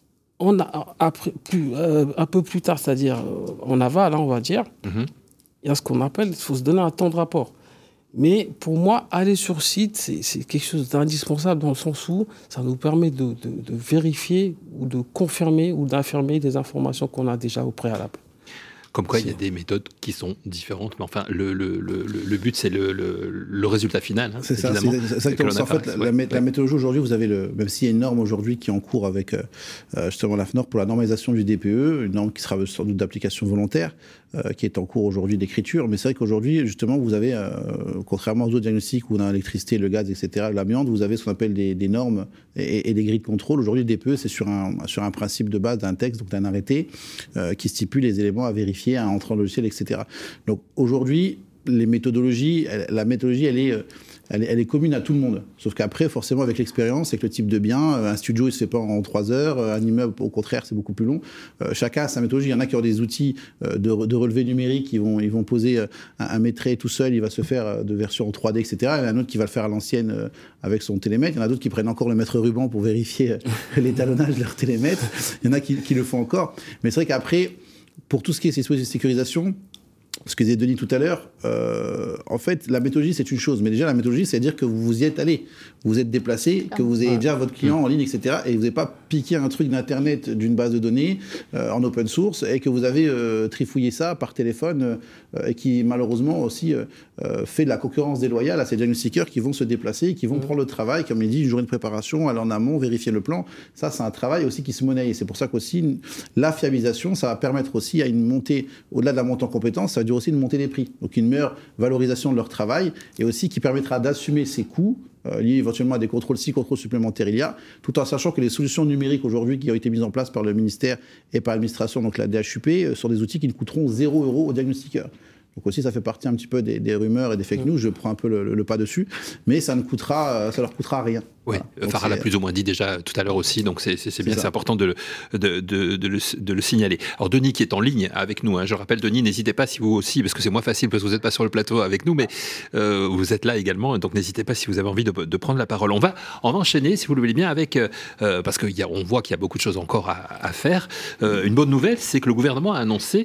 on a, après plus, euh, un peu plus tard, c'est-à-dire en aval, hein, on va dire, mm-hmm. il y a ce qu'on appelle, il faut se donner un temps de rapport. Mais pour moi, aller sur site, c'est, c'est quelque chose d'indispensable dans le sens où ça nous permet de, de, de vérifier ou de confirmer ou d'affirmer des informations qu'on a déjà au préalable. Comme quoi, il y a des méthodes qui sont différentes, mais enfin, le, le, le, le but, c'est le, le, le résultat final. Hein, c'est ça, c'est exactement ça. En fait, la, ouais. la méthodologie aujourd'hui, vous avez le, même s'il y a une norme aujourd'hui qui est en cours avec euh, justement l'A F N O R pour la normalisation du D P E, une norme qui sera sans doute d'application volontaire, euh, qui est en cours aujourd'hui d'écriture. Mais c'est vrai qu'aujourd'hui, justement, vous avez, euh, contrairement aux autres diagnostics où on a l'électricité, le gaz, et cetera, l'amiante, vous avez ce qu'on appelle des, des normes et, et des grilles de contrôle. Aujourd'hui, le D P E, c'est sur un, sur un principe de base d'un texte, donc d'un arrêté, euh, qui stipule les éléments à vérifier à entrer en logiciel, et cetera. Donc aujourd'hui, les méthodologies, elle, la méthodologie, elle est, elle, est, elle est commune à tout le monde. Sauf qu'après, forcément, avec l'expérience, avec le type de bien, un studio, il se fait pas en trois heures, un immeuble, au contraire, c'est beaucoup plus long. Euh, chacun a sa méthodologie. Il y en a qui ont des outils de, de relevé numérique, ils vont, ils vont poser un, un maîtret tout seul, il va se faire de version en trois D, et cetera. Il y en a un autre qui va le faire à l'ancienne avec son télémètre. Il y en a d'autres qui prennent encore le mètre ruban pour vérifier l'étalonnage de leur télémètre. Il y en a qui, qui le font encore. Mais c'est vrai qu'après, pour tout ce qui est ces sécurisation, ce que disait Denis tout à l'heure, euh, en fait, la méthodologie, c'est une chose. Mais déjà, la méthodologie, c'est-à-dire que vous vous y êtes allé, vous vous êtes déplacé, que vous avez déjà votre client en ligne, et cetera. Et vous n'avez pas piqué un truc d'Internet d'une base de données euh, en open source et que vous avez euh, trifouillé ça par téléphone euh, et qui, malheureusement, aussi euh, euh, fait de la concurrence déloyale à ces diagnostiqueurs qui vont se déplacer, qui vont mmh. prendre le travail, comme il dit, une journée de préparation, aller en amont, vérifier le plan. Ça, c'est un travail aussi qui se monnaie. Et c'est pour ça qu'aussi, la fiabilisation, ça va permettre aussi à une montée, au-delà de la montée en compétences, ça va dire aussi une montée des prix. Donc une meilleure valorisation de leur travail et aussi qui permettra d'assumer ces coûts euh, liés éventuellement à des contrôles, si contrôles supplémentaires il y a, tout en sachant que les solutions numériques aujourd'hui qui ont été mises en place par le ministère et par l'administration, donc la D H U P, euh, sont des outils qui ne coûteront zéro euro aux diagnostiqueurs. Donc aussi, ça fait partie un petit peu des, des rumeurs et des fake news. Je prends un peu le, le pas dessus, mais ça ne coûtera, ça leur coûtera rien. Oui, voilà. Farah l'a plus ou moins dit déjà tout à l'heure aussi, donc c'est, c'est, c'est bien, ça. C'est important de, de, de, de, le, de le signaler. Alors Denis qui est en ligne avec nous, hein, je rappelle Denis, n'hésitez pas si vous aussi, parce que c'est moins facile parce que vous n'êtes pas sur le plateau avec nous, mais euh, vous êtes là également, donc n'hésitez pas si vous avez envie de, de prendre la parole. On va, on va enchaîner, si vous le voulez bien, avec, euh, parce qu'on voit qu'il y a beaucoup de choses encore à, à faire. Euh, une bonne nouvelle, c'est que le gouvernement a annoncé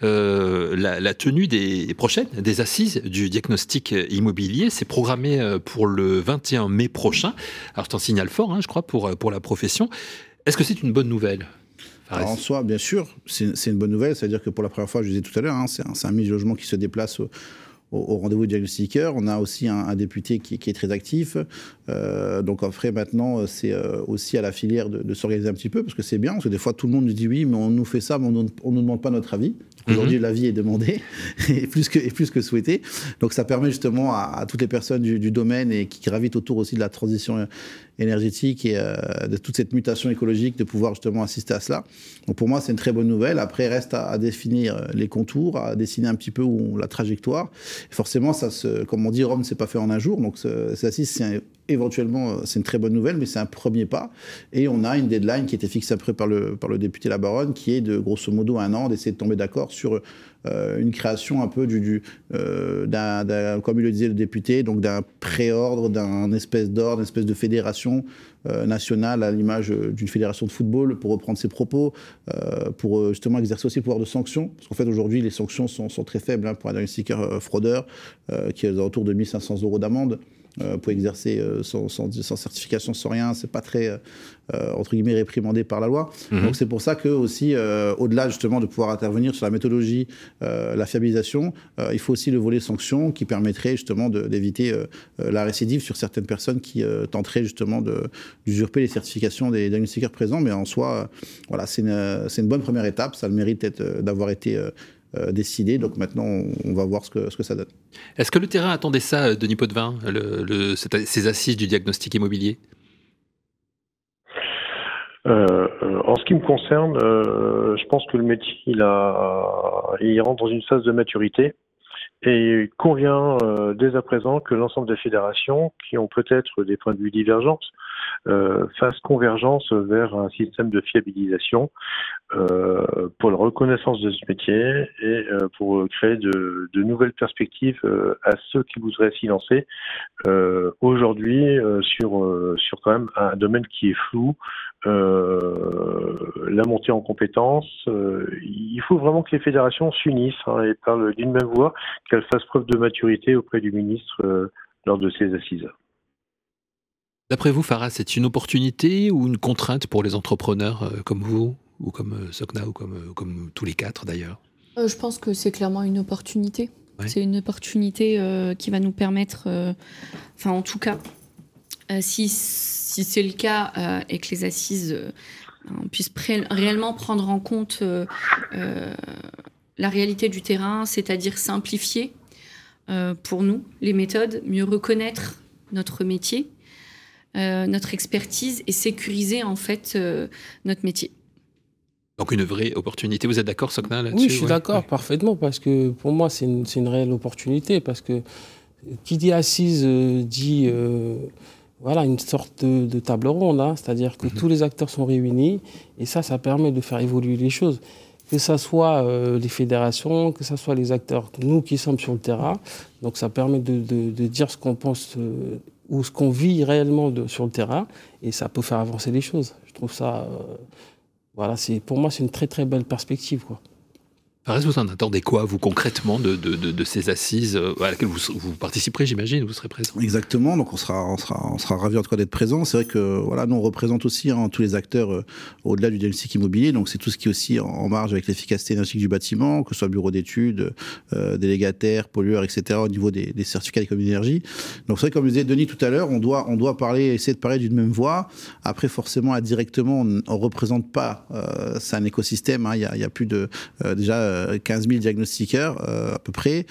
euh, la, la tenue des prochaines, des assises du diagnostic immobilier. C'est programmé pour le vingt et un mai prochain. Alors c'est un signal fort, je crois, pour, pour la profession. Est-ce que c'est une bonne nouvelle ? Alors en soi, bien sûr, c'est, c'est une bonne nouvelle. C'est-à-dire que pour la première fois, je disais tout à l'heure, hein, c'est un, c'est un ministre du logement qui se déplace au, au, au rendez-vous du diagnostiqueur. On a aussi un, un député qui, qui est très actif. Euh, donc après, maintenant, c'est euh, aussi à la filière de, de s'organiser un petit peu, parce que c'est bien, parce que des fois, tout le monde nous dit oui, mais on nous fait ça, mais on ne nous demande pas notre avis. Aujourd'hui, mmh. l'avis est demandé et plus que, et plus que souhaité. Donc ça permet justement à, à toutes les personnes du, du domaine et qui gravitent autour aussi de la transition énergétique et euh, de toute cette mutation écologique de pouvoir justement assister à cela. Donc pour moi, c'est une très bonne nouvelle. Après, il reste à, à définir les contours, à dessiner un petit peu où, la trajectoire. Et forcément, ça se, comme on dit, Rome ne s'est pas fait en un jour. Donc cette assise, c'est un, éventuellement, c'est une très bonne nouvelle, mais c'est un premier pas. Et on a une deadline qui a été fixée après par le, par le député La Baronne, qui est de grosso modo un an, d'essayer de tomber d'accord sur euh, une création un peu du, du euh, d'un, d'un, comme il le disait le député, donc d'un préordre, d'un espèce d'ordre, d'une espèce de fédération euh, nationale à l'image d'une fédération de football, pour reprendre ses propos, euh, pour justement exercer aussi le pouvoir de sanction. Parce qu'en fait, aujourd'hui, les sanctions sont, sont très faibles hein, pour un diagnostiqueur euh, fraudeur, euh, qui est autour de mille cinq cents euros d'amende. Euh, pour exercer euh, sans, sans, sans certification, sans rien, c'est pas très euh, entre guillemets réprimandé par la loi. Mmh. Donc c'est pour ça que aussi, euh, au-delà justement de pouvoir intervenir sur la méthodologie, euh, la fiabilisation, euh, il faut aussi le volet sanctions qui permettrait justement de, d'éviter euh, la récidive sur certaines personnes qui euh, tenteraient justement de, d'usurper les certifications des diagnostiqueurs présents. Mais en soi, euh, voilà, c'est une, c'est une bonne première étape. Ça a le mérite d'être, d'avoir été euh, Euh, décidé. Donc maintenant, on, on va voir ce que, ce que ça donne. Est-ce que le terrain attendait ça, Denis Potvin, le, le, ces assises du diagnostic immobilier ? Euh, en ce qui me concerne, euh, je pense que le métier, il, a, il rentre dans une phase de maturité. Et il convient euh, dès à présent que l'ensemble des fédérations, qui ont peut-être des points de vue divergents, euh, fassent convergence vers un système de fiabilisation euh, pour la reconnaissance de ce métier et euh, pour créer de, de nouvelles perspectives euh, à ceux qui voudraient s'y lancer euh, aujourd'hui euh, sur, euh, sur quand même un domaine qui est flou. Euh, la montée en compétences, euh, il faut vraiment que les fédérations s'unissent hein, et parlent d'une même voix, qu'elles fassent preuve de maturité auprès du ministre euh, lors de ces assises. D'après vous, Farah, c'est une opportunité ou une contrainte pour les entrepreneurs euh, comme vous, ou comme euh, Sokna, ou comme, euh, comme tous les quatre d'ailleurs ? euh, Je pense que c'est clairement une opportunité. Ouais. C'est une opportunité euh, qui va nous permettre, euh, enfin en tout cas, euh, si, si c'est le cas euh, et que les assises euh, puissent pré- réellement prendre en compte euh, euh, la réalité du terrain, c'est-à-dire simplifier euh, pour nous les méthodes, mieux reconnaître notre métier, euh, notre expertise et sécuriser en fait euh, notre métier. Donc une vraie opportunité. Vous êtes d'accord, Sokna, là-dessus ? Oui, je suis ouais. d'accord, ouais. parfaitement, parce que pour moi, c'est une, c'est une réelle opportunité, parce que qui dit assise euh, dit euh, voilà, une sorte de, de table ronde, hein, c'est-à-dire que mm-hmm. tous les acteurs sont réunis, et ça, ça permet de faire évoluer les choses. Que ce soit euh, les fédérations, que ce soit les acteurs, nous qui sommes sur le terrain, donc ça permet de, de, de dire ce qu'on pense euh, ou ce qu'on vit réellement de, sur le terrain, et ça peut faire avancer les choses. Je trouve ça... Euh, Voilà, c'est, pour moi, c'est une très très belle perspective, quoi. Fares, vous en attendez quoi, vous, concrètement, de, de, de, de ces assises à laquelle vous, vous participerez, j'imagine, vous serez présent? Exactement, donc on sera, on sera, on sera ravis en tout cas d'être présent. C'est vrai que voilà, nous on représente aussi hein, tous les acteurs euh, au-delà du diagnostic immobilier, donc c'est tout ce qui est aussi en, en marge avec l'efficacité énergétique du bâtiment, que ce soit bureau d'études, euh, délégataires, pollueurs, et cetera, au niveau des, des certificats d'économie d'énergie. Donc c'est vrai, comme le disait Denis tout à l'heure, on doit, on doit parler, essayer de parler d'une même voix. Après, forcément, indirectement, on ne représente pas, euh, c'est un écosystème, hein, il y a, il y a plus de, euh, déjà, quinze mille diagnostiqueurs euh, à peu près.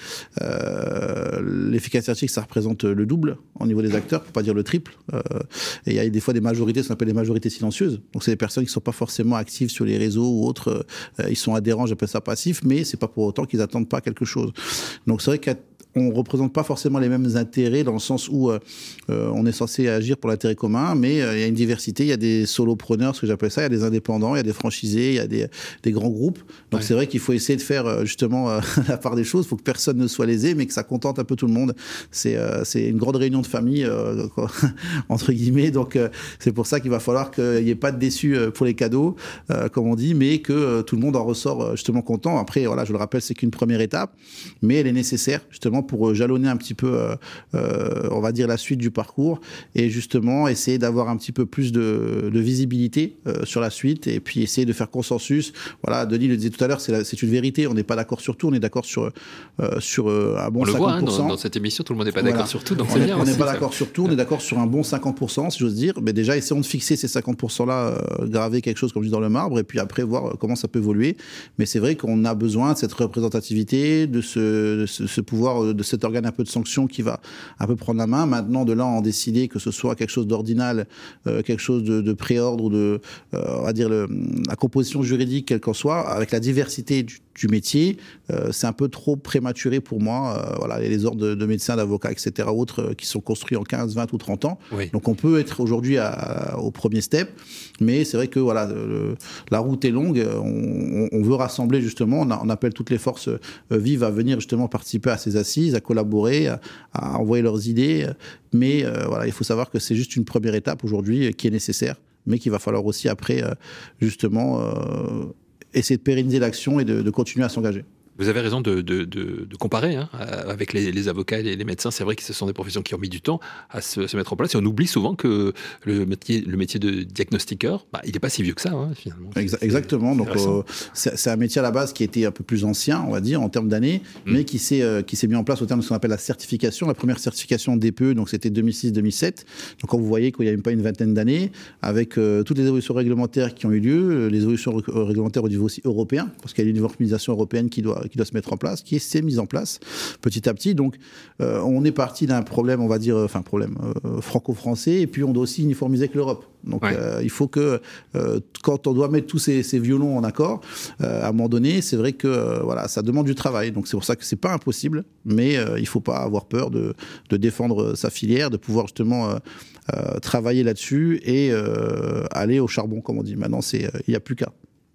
Euh, L'efficacité énergétique, ça représente le double au niveau des acteurs, pour pas dire le triple. Euh, et il y a des fois des majorités, ce qu'on appelle des majorités silencieuses. Donc c'est des personnes qui ne sont pas forcément actives sur les réseaux ou autres. Euh, ils sont adhérents, j'appelle ça passif, mais c'est pas pour autant qu'ils n'attendent pas quelque chose. Donc c'est vrai qu'à on ne représente pas forcément les mêmes intérêts dans le sens où euh, euh, on est censé agir pour l'intérêt commun, mais euh, il y a une diversité, il y a des solopreneurs, ce que j'appelle ça, il y a des indépendants, il y a des franchisés, il y a des, des grands groupes. Donc ouais. C'est vrai qu'il faut essayer de faire euh, justement euh, la part des choses, il faut que personne ne soit lésé, mais que ça contente un peu tout le monde. C'est euh, c'est une grande réunion de famille, euh, quoi, entre guillemets, donc euh, c'est pour ça qu'il va falloir qu'il n'y ait pas de déçus pour les cadeaux, euh, comme on dit, mais que euh, tout le monde en ressort justement content. Après, voilà, je le rappelle, c'est qu'une première étape, mais elle est nécessaire justement pour jalonner un petit peu, euh, euh, on va dire, la suite du parcours et justement essayer d'avoir un petit peu plus de, de visibilité euh, sur la suite et puis essayer de faire consensus. Voilà, Denis le disait tout à l'heure, c'est, la, c'est une vérité, on n'est pas d'accord sur tout, on est d'accord sur, euh, sur euh, un bon on cinquante pour cent. On le voit, hein, dans, dans cette émission, tout le monde n'est pas voilà. d'accord sur tout, donc on c'est est, bien. On n'est pas ça. d'accord sur tout, on est d'accord sur un bon cinquante pour cent, si j'ose dire, mais déjà essayons de fixer ces cinquante pour cent-là, euh, graver quelque chose, comme je dis, dans le marbre et puis après voir comment ça peut évoluer. Mais c'est vrai qu'on a besoin de cette représentativité, de ce, de ce, ce pouvoir, de cet organe un peu de sanction qui va un peu prendre la main. Maintenant, de là en décider que ce soit quelque chose d'ordinal, euh, quelque chose de, de préordre ou de, euh, on va dire, le, la composition juridique, quelle qu'en soit, avec la diversité du, du métier, euh, c'est un peu trop prématuré pour moi. Euh, voilà, les ordres de, de médecins, d'avocats, et cetera, autres, euh, qui sont construits en quinze, vingt ou trente ans. Oui. Donc on peut être aujourd'hui à, à, au premier step, mais c'est vrai que voilà, le, la route est longue. On, on veut rassembler justement, on, a, on appelle toutes les forces euh, vives à venir justement participer à ces assises, à collaborer, à, à envoyer leurs idées. Mais euh, voilà, il faut savoir que c'est juste une première étape aujourd'hui euh, qui est nécessaire, mais qu'il va falloir aussi après euh, justement euh, essayer de pérenniser l'action et de, de continuer à s'engager. Vous avez raison de, de, de, de comparer hein, avec les, les avocats et les médecins. C'est vrai que ce sont des professions qui ont mis du temps à se, se mettre en place. Et on oublie souvent que le métier, le métier de diagnostiqueur, bah, il n'est pas si vieux que ça, hein, finalement. Exa- exactement. Donc, euh, c'est, c'est un métier à la base qui était un peu plus ancien, on va dire, en termes d'années, mmh. mais qui s'est, euh, qui s'est mis en place au terme de ce qu'on appelle la certification. La première certification D P E, donc c'était deux mille six deux mille sept. Donc, quand vous voyez qu'il n'y a même pas une vingtaine d'années, avec euh, toutes les évolutions réglementaires qui ont eu lieu, les évolutions réglementaires au niveau aussi européen, parce qu'il y a une uniformisation européenne qui doit qui doit se mettre en place, qui s'est mise en place petit à petit. Donc, euh, on est parti d'un problème, on va dire, enfin, problème euh, franco-français, et puis on doit aussi uniformiser avec l'Europe. Donc, ouais. euh, il faut que, euh, quand on doit mettre tous ces, ces violons en accord, euh, à un moment donné, c'est vrai que, euh, voilà, ça demande du travail. Donc, c'est pour ça que c'est pas impossible, mais euh, il faut pas avoir peur de, de défendre sa filière, de pouvoir justement euh, euh, travailler là-dessus et euh, aller au charbon, comme on dit. Maintenant, c'est, il n'y a plus qu'à.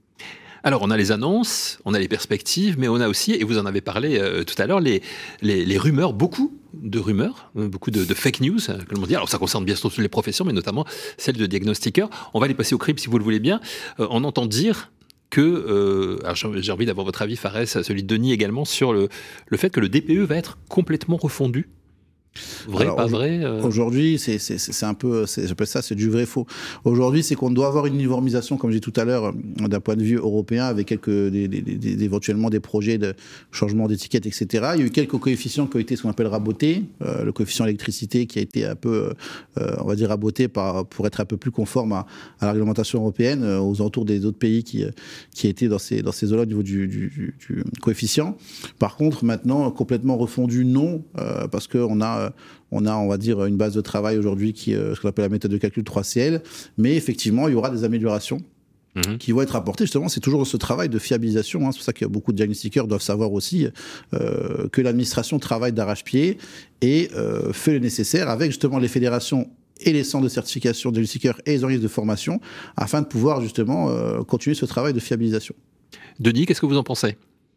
Alors, on a les annonces, on a les perspectives, mais on a aussi, et vous en avez parlé euh, tout à l'heure, les, les, les rumeurs, beaucoup de rumeurs, beaucoup de, de fake news, comme on dit. Alors, ça concerne bien sûr toutes les professions, mais notamment celle de diagnostiqueur. On va les passer au crible, si vous le voulez bien. Euh, on entend dire que, euh, alors j'ai envie d'avoir votre avis, Fares, celui de Denis également, sur le, le fait que le D P E va être complètement refondu. Vrai, alors, pas vrai euh... Aujourd'hui, c'est, c'est, c'est un peu, c'est, j'appelle ça, c'est du vrai faux. Aujourd'hui, c'est qu'on doit avoir une uniformisation, comme j'ai dit tout à l'heure, d'un point de vue européen, avec quelques, des, des, des, éventuellement des projets de changement d'étiquette, et cetera. Il y a eu quelques coefficients qui ont été ce qu'on appelle rabotés. Euh, le coefficient électricité qui a été un peu, euh, on va dire, raboté par, pour être un peu plus conforme à, à la réglementation européenne, euh, aux alentours des autres pays qui, qui étaient dans ces, dans ces zones-là au niveau du, du, du, du coefficient. Par contre, maintenant, complètement refondu, non, euh, parce qu'on a On a, on va dire, une base de travail aujourd'hui qui est ce qu'on appelle la méthode de calcul trois C L, mais effectivement, il y aura des améliorations mmh. qui vont être apportées. Justement, c'est toujours ce travail de fiabilisation. Hein. C'est pour ça que beaucoup de diagnostiqueurs doivent savoir aussi euh, que l'administration travaille d'arrache-pied et euh, fait le nécessaire avec justement les fédérations et les centres de certification de diagnostiqueurs et les organismes de formation afin de pouvoir justement euh, continuer ce travail de fiabilisation. Denis, qu'est-ce que vous en pensez ?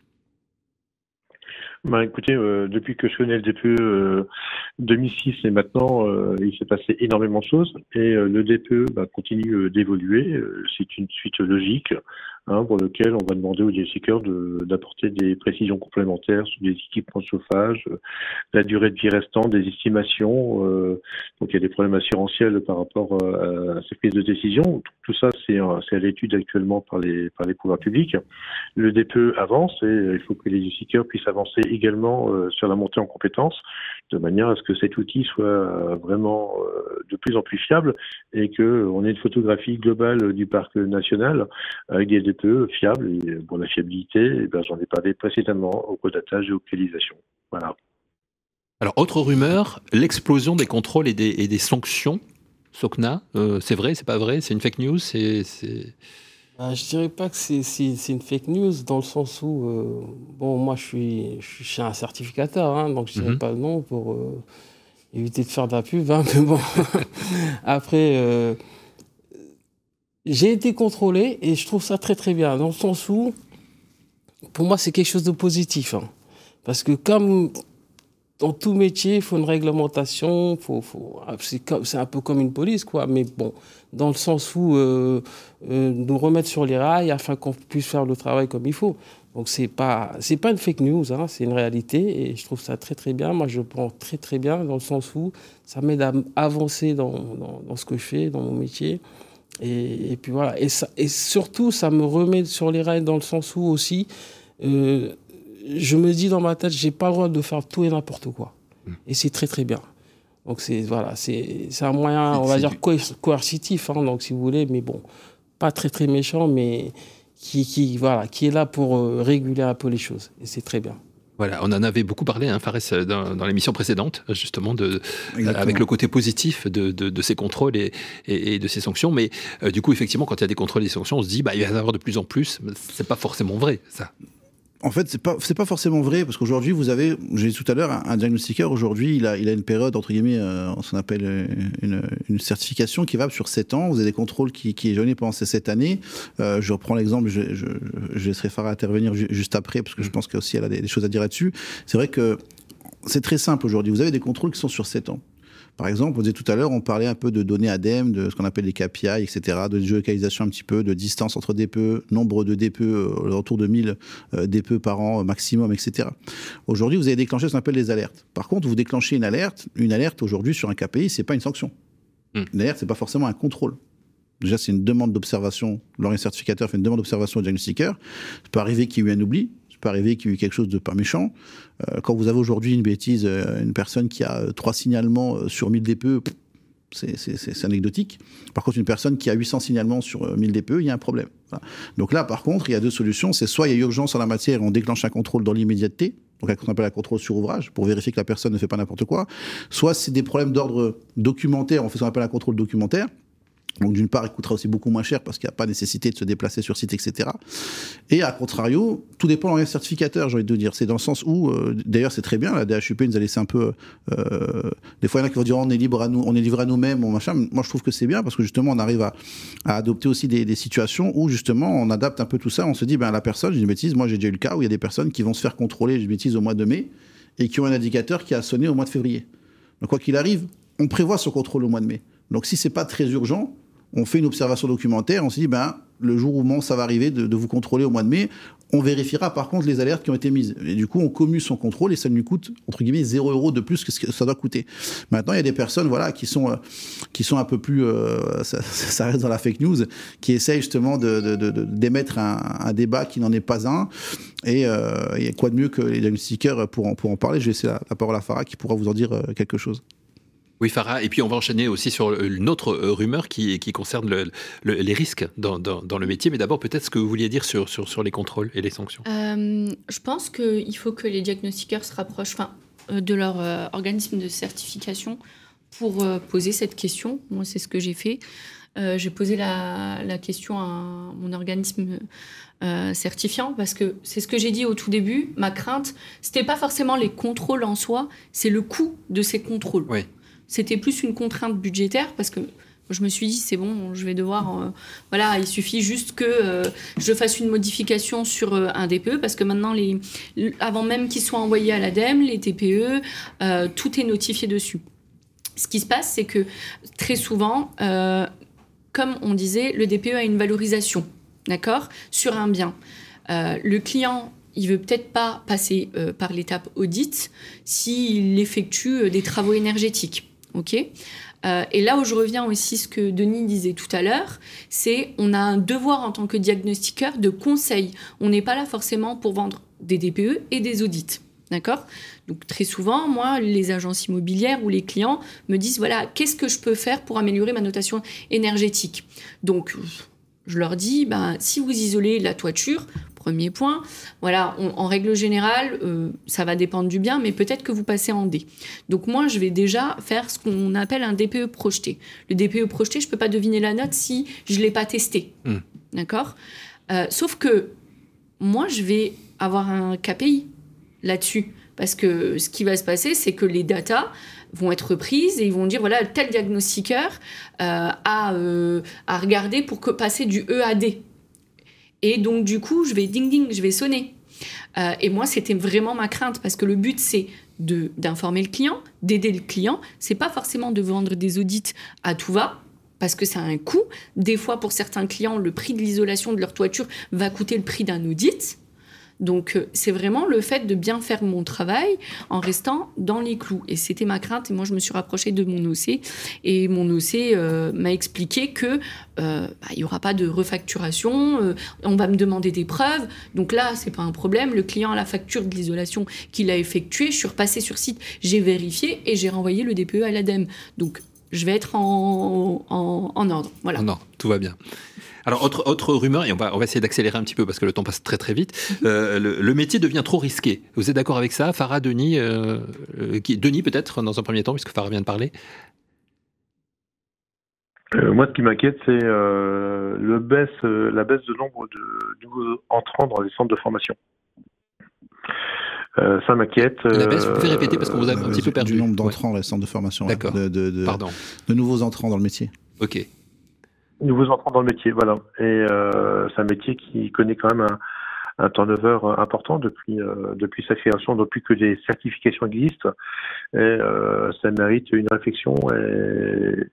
Bah, écoutez, euh, depuis que je connais le D P E euh, deux mille six et maintenant, euh, il s'est passé énormément de choses et euh, le D P E bah, continue euh, d'évoluer. Euh, c'est une suite logique. hein, pour lequel on va demander aux diagnostiqueurs de, d'apporter des précisions complémentaires sur des équipements de chauffage, euh, la durée de vie restante, des estimations. Euh, donc il y a des problèmes assurantiels par rapport euh, à ces prises de décision. Tout, tout ça, c'est, euh, c'est à l'étude actuellement par les, par les pouvoirs publics. Le D P E avance et euh, il faut que les diagnostiqueurs puissent avancer également euh, sur la montée en compétences, de manière à ce que cet outil soit euh, vraiment euh, de plus en plus fiable et qu'on ait une photographie globale du parc national avec des D P E fiables. Et pour la fiabilité, eh bien, j'en ai parlé précédemment au data géolocalisation. Voilà. Alors, autre rumeur, l'explosion des contrôles et des, et des sanctions. Socna, euh, c'est vrai, c'est pas vrai, c'est une fake news, c'est... c'est... Euh, je dirais pas que c'est, c'est, c'est une fake news dans le sens où, euh, bon, moi je suis, je suis chez un certificateur, hein, donc je dirais mm-hmm. pas le nom pour euh, éviter de faire de la pub, hein, mais bon. Après, euh, j'ai été contrôlé et je trouve ça très très bien, dans le sens où, pour moi, c'est quelque chose de positif, hein, parce que comme dans tout métier, il faut une réglementation, faut, faut, c'est, comme, c'est un peu comme une police, quoi. Mais bon, dans le sens où euh, euh, nous remettre sur les rails afin qu'on puisse faire le travail comme il faut. Donc c'est pas, c'est pas une fake news, hein, c'est une réalité et je trouve ça très très bien. Moi, je prends très très bien dans le sens où ça m'aide à avancer dans, dans, dans ce que je fais, dans mon métier. Et, et puis voilà. Et, ça, et surtout, ça me remet sur les rails dans le sens où aussi. Euh, je me dis dans ma tête, j'ai pas le droit de faire tout et n'importe quoi. Mmh. Et c'est très très bien. Donc c'est voilà, c'est, c'est un moyen, on va dire, du... coercitif, hein, donc si vous voulez, mais bon, pas très très méchant, mais qui, qui, voilà, qui est là pour euh, réguler un peu les choses. Et c'est très bien. Voilà, on en avait beaucoup parlé, hein, Fares, dans, dans l'émission précédente, justement, de, avec le côté positif de, de, de ces contrôles et, et, et de ces sanctions. Mais euh, du coup, effectivement, quand il y a des contrôles et des sanctions, on se dit, bah, il va y en avoir de plus en plus. C'est pas forcément vrai, ça. En fait, c'est pas c'est pas forcément vrai parce qu'aujourd'hui, vous avez, j'ai dit tout à l'heure, un, un diagnostiqueur aujourd'hui, il a il a une période entre guillemets, euh, on s'en appelle une, une certification qui va sur sept ans. Vous avez des contrôles qui qui est donné pendant ces sept années. Euh, je reprends l'exemple, je je, je laisserai Farah intervenir ju- juste après parce que je pense qu'aussi elle a des, des choses à dire là-dessus. C'est vrai que c'est très simple aujourd'hui. Vous avez des contrôles qui sont sur sept ans. Par exemple, vous disiez tout à l'heure, on parlait un peu de données A D E M, de ce qu'on appelle les K P I, et cetera, de géolocalisation un petit peu, de distance entre D P E, nombre de D P E, autour de mille euh, D P E par an maximum, et cetera. Aujourd'hui, vous avez déclenché ce qu'on appelle les alertes. Par contre, vous déclenchez une alerte. Une alerte, aujourd'hui, sur un K P I, c'est pas une sanction. Mmh. Une alerte, c'est pas forcément un contrôle. Déjà, c'est une demande d'observation. L'organisme certificateur fait une demande d'observation au diagnostiqueur. Ça peut arriver qu'il y ait eu un oubli. Ça peut arriver qu'il y ait eu quelque chose de pas méchant. Euh, quand vous avez aujourd'hui une bêtise, euh, une personne qui a euh, trois signalements euh, sur mille D P E, pff, c'est, c'est, c'est, c'est anecdotique. Par contre, une personne qui a huit cents signalements sur euh, mille D P E, il y a un problème. Voilà. Donc là, par contre, il y a deux solutions. C'est soit il y a urgence en la matière et on déclenche un contrôle dans l'immédiateté, donc ce qu'on appelle un contrôle sur ouvrage, pour vérifier que la personne ne fait pas n'importe quoi. Soit c'est des problèmes d'ordre documentaire, on fait ce qu'on appelle un contrôle documentaire. Donc d'une part, il coûtera aussi beaucoup moins cher parce qu'il n'y a pas nécessité de se déplacer sur site, et cetera. Et à contrario, tout dépend de l'organisme certificateur, j'ai envie de dire. C'est dans le sens où, euh, d'ailleurs c'est très bien, la D H U P nous a laissé un peu... Euh, des fois il y en a qui vont dire oh, on est libre à nous, on est livré à nous-mêmes, ou machin. Moi je trouve que c'est bien parce que justement on arrive à, à adopter aussi des, des situations où justement on adapte un peu tout ça. On se dit, ben la personne, j'ai une bêtise, moi j'ai déjà eu le cas où il y a des personnes qui vont se faire contrôler, j'ai une bêtise, au mois de mai et qui ont un indicateur qui a sonné au mois de février. Donc quoi qu'il arrive, on prévoit ce contrôle au mois de mai. Donc si c'est pas très urgent, on fait une observation documentaire, on se dit, ben, le jour où ça va arriver de, de vous contrôler au mois de mai, on vérifiera par contre les alertes qui ont été mises. Et du coup, on commue son contrôle et ça nous coûte, entre guillemets, zéro euro de plus que ce que ça doit coûter. Maintenant, il y a des personnes, voilà, qui sont, euh, qui sont un peu plus, euh, ça, ça reste dans la fake news, qui essayent justement de, de, de, de, d'émettre un, un débat qui n'en est pas un. Et euh, il y a quoi de mieux que les diagnostiqueurs pour en, pour en parler. Je vais laisser la, la parole à Farah qui pourra vous en dire euh, quelque chose. Oui, Farah, et puis on va enchaîner aussi sur une autre rumeur qui, qui concerne le, le, les risques dans, dans, dans le métier. Mais d'abord, peut-être ce que vous vouliez dire sur, sur, sur les contrôles et les sanctions. Euh, je pense qu'il faut que les diagnostiqueurs se rapprochent enfin, de leur euh, organisme de certification pour euh, poser cette question. Moi, c'est ce que j'ai fait. Euh, j'ai posé la, la question à mon organisme euh, certifiant parce que c'est ce que j'ai dit au tout début. Ma crainte, c'était pas forcément les contrôles en soi, c'est le coût de ces contrôles. Oui. C'était plus une contrainte budgétaire parce que je me suis dit, c'est bon, je vais devoir... Euh, voilà, il suffit juste que euh, je fasse une modification sur euh, un D P E parce que maintenant, les, avant même qu'ils soient envoyés à l'A D E M, les T P E, euh, tout est notifié dessus. Ce qui se passe, c'est que très souvent, euh, comme on disait, le D P E a une valorisation. d'accord, sur un bien. Euh, le client, il veut peut-être pas passer euh, par l'étape audit s'il effectue euh, des travaux énergétiques, ok ? Euh, et là où je reviens aussi à ce que Denis disait tout à l'heure, c'est on a un devoir en tant que diagnostiqueur de conseil. On n'est pas là forcément pour vendre des D P E et des audits. D'accord ? Donc très souvent, moi, les agences immobilières ou les clients me disent, voilà, qu'est-ce que je peux faire pour améliorer ma notation énergétique ? Donc, je leur dis, ben, si vous isolez la toiture, premier point, voilà, on, en règle générale, euh, ça va dépendre du bien, mais peut-être que vous passez en D. Donc moi, je vais déjà faire ce qu'on appelle un D P E projeté. Le D P E projeté, je ne peux pas deviner la note si je ne l'ai pas testé. Mmh. D'accord ? euh, Sauf que moi, je vais avoir un K P I là-dessus. Parce que ce qui va se passer, c'est que les datas vont être reprises et ils vont dire, voilà, tel diagnostiqueur euh, a, euh, a regardé pour que, passer du E à D. Et donc, du coup, je vais ding-ding, je vais sonner. Euh, et moi, c'était vraiment ma crainte, parce que le but, c'est de, d'informer le client, d'aider le client. C'est pas forcément de vendre des audits à tout va, parce que ça a un coût. Des fois, pour certains clients, le prix de l'isolation de leur toiture va coûter le prix d'un audit. Donc, euh, c'est vraiment le fait de bien faire mon travail en restant dans les clous. Et c'était ma crainte. Et moi, je me suis rapprochée de mon O C. Et mon O C euh, m'a expliqué que euh, bah, il n'y aura pas de refacturation. Euh, on va me demander des preuves. Donc là, c'est pas un problème. Le client a la facture de l'isolation qu'il a effectuée. Je suis repassée sur site, j'ai vérifié et j'ai renvoyé le D P E à l'A D E M. Donc, je vais être en, en, en ordre. Voilà. En ordre, tout va bien. Alors, autre, autre rumeur, et on va, on va essayer d'accélérer un petit peu parce que le temps passe très très vite, euh, le, le métier devient trop risqué. Vous êtes d'accord avec ça, Farah, Denis euh, euh, qui, Denis peut-être dans un premier temps, puisque Farah vient de parler. Euh, moi, ce qui m'inquiète, c'est euh, le baisse, euh, la baisse de nombre de nouveaux entrants dans les centres de formation. Euh, ça m'inquiète. La baisse, vous pouvez répéter parce qu'on vous a un euh, petit peu perdu. Du nombre d'entrants dans les centres de formation. D'accord. Ouais, de, de, de, Pardon. De nouveaux entrants dans le métier. Ok. Nouveaux entrants dans le métier, voilà. Et euh, c'est un métier qui connaît quand même un, un turnover important depuis euh, depuis sa création, depuis que des certifications existent. Et euh, ça mérite une réflexion et,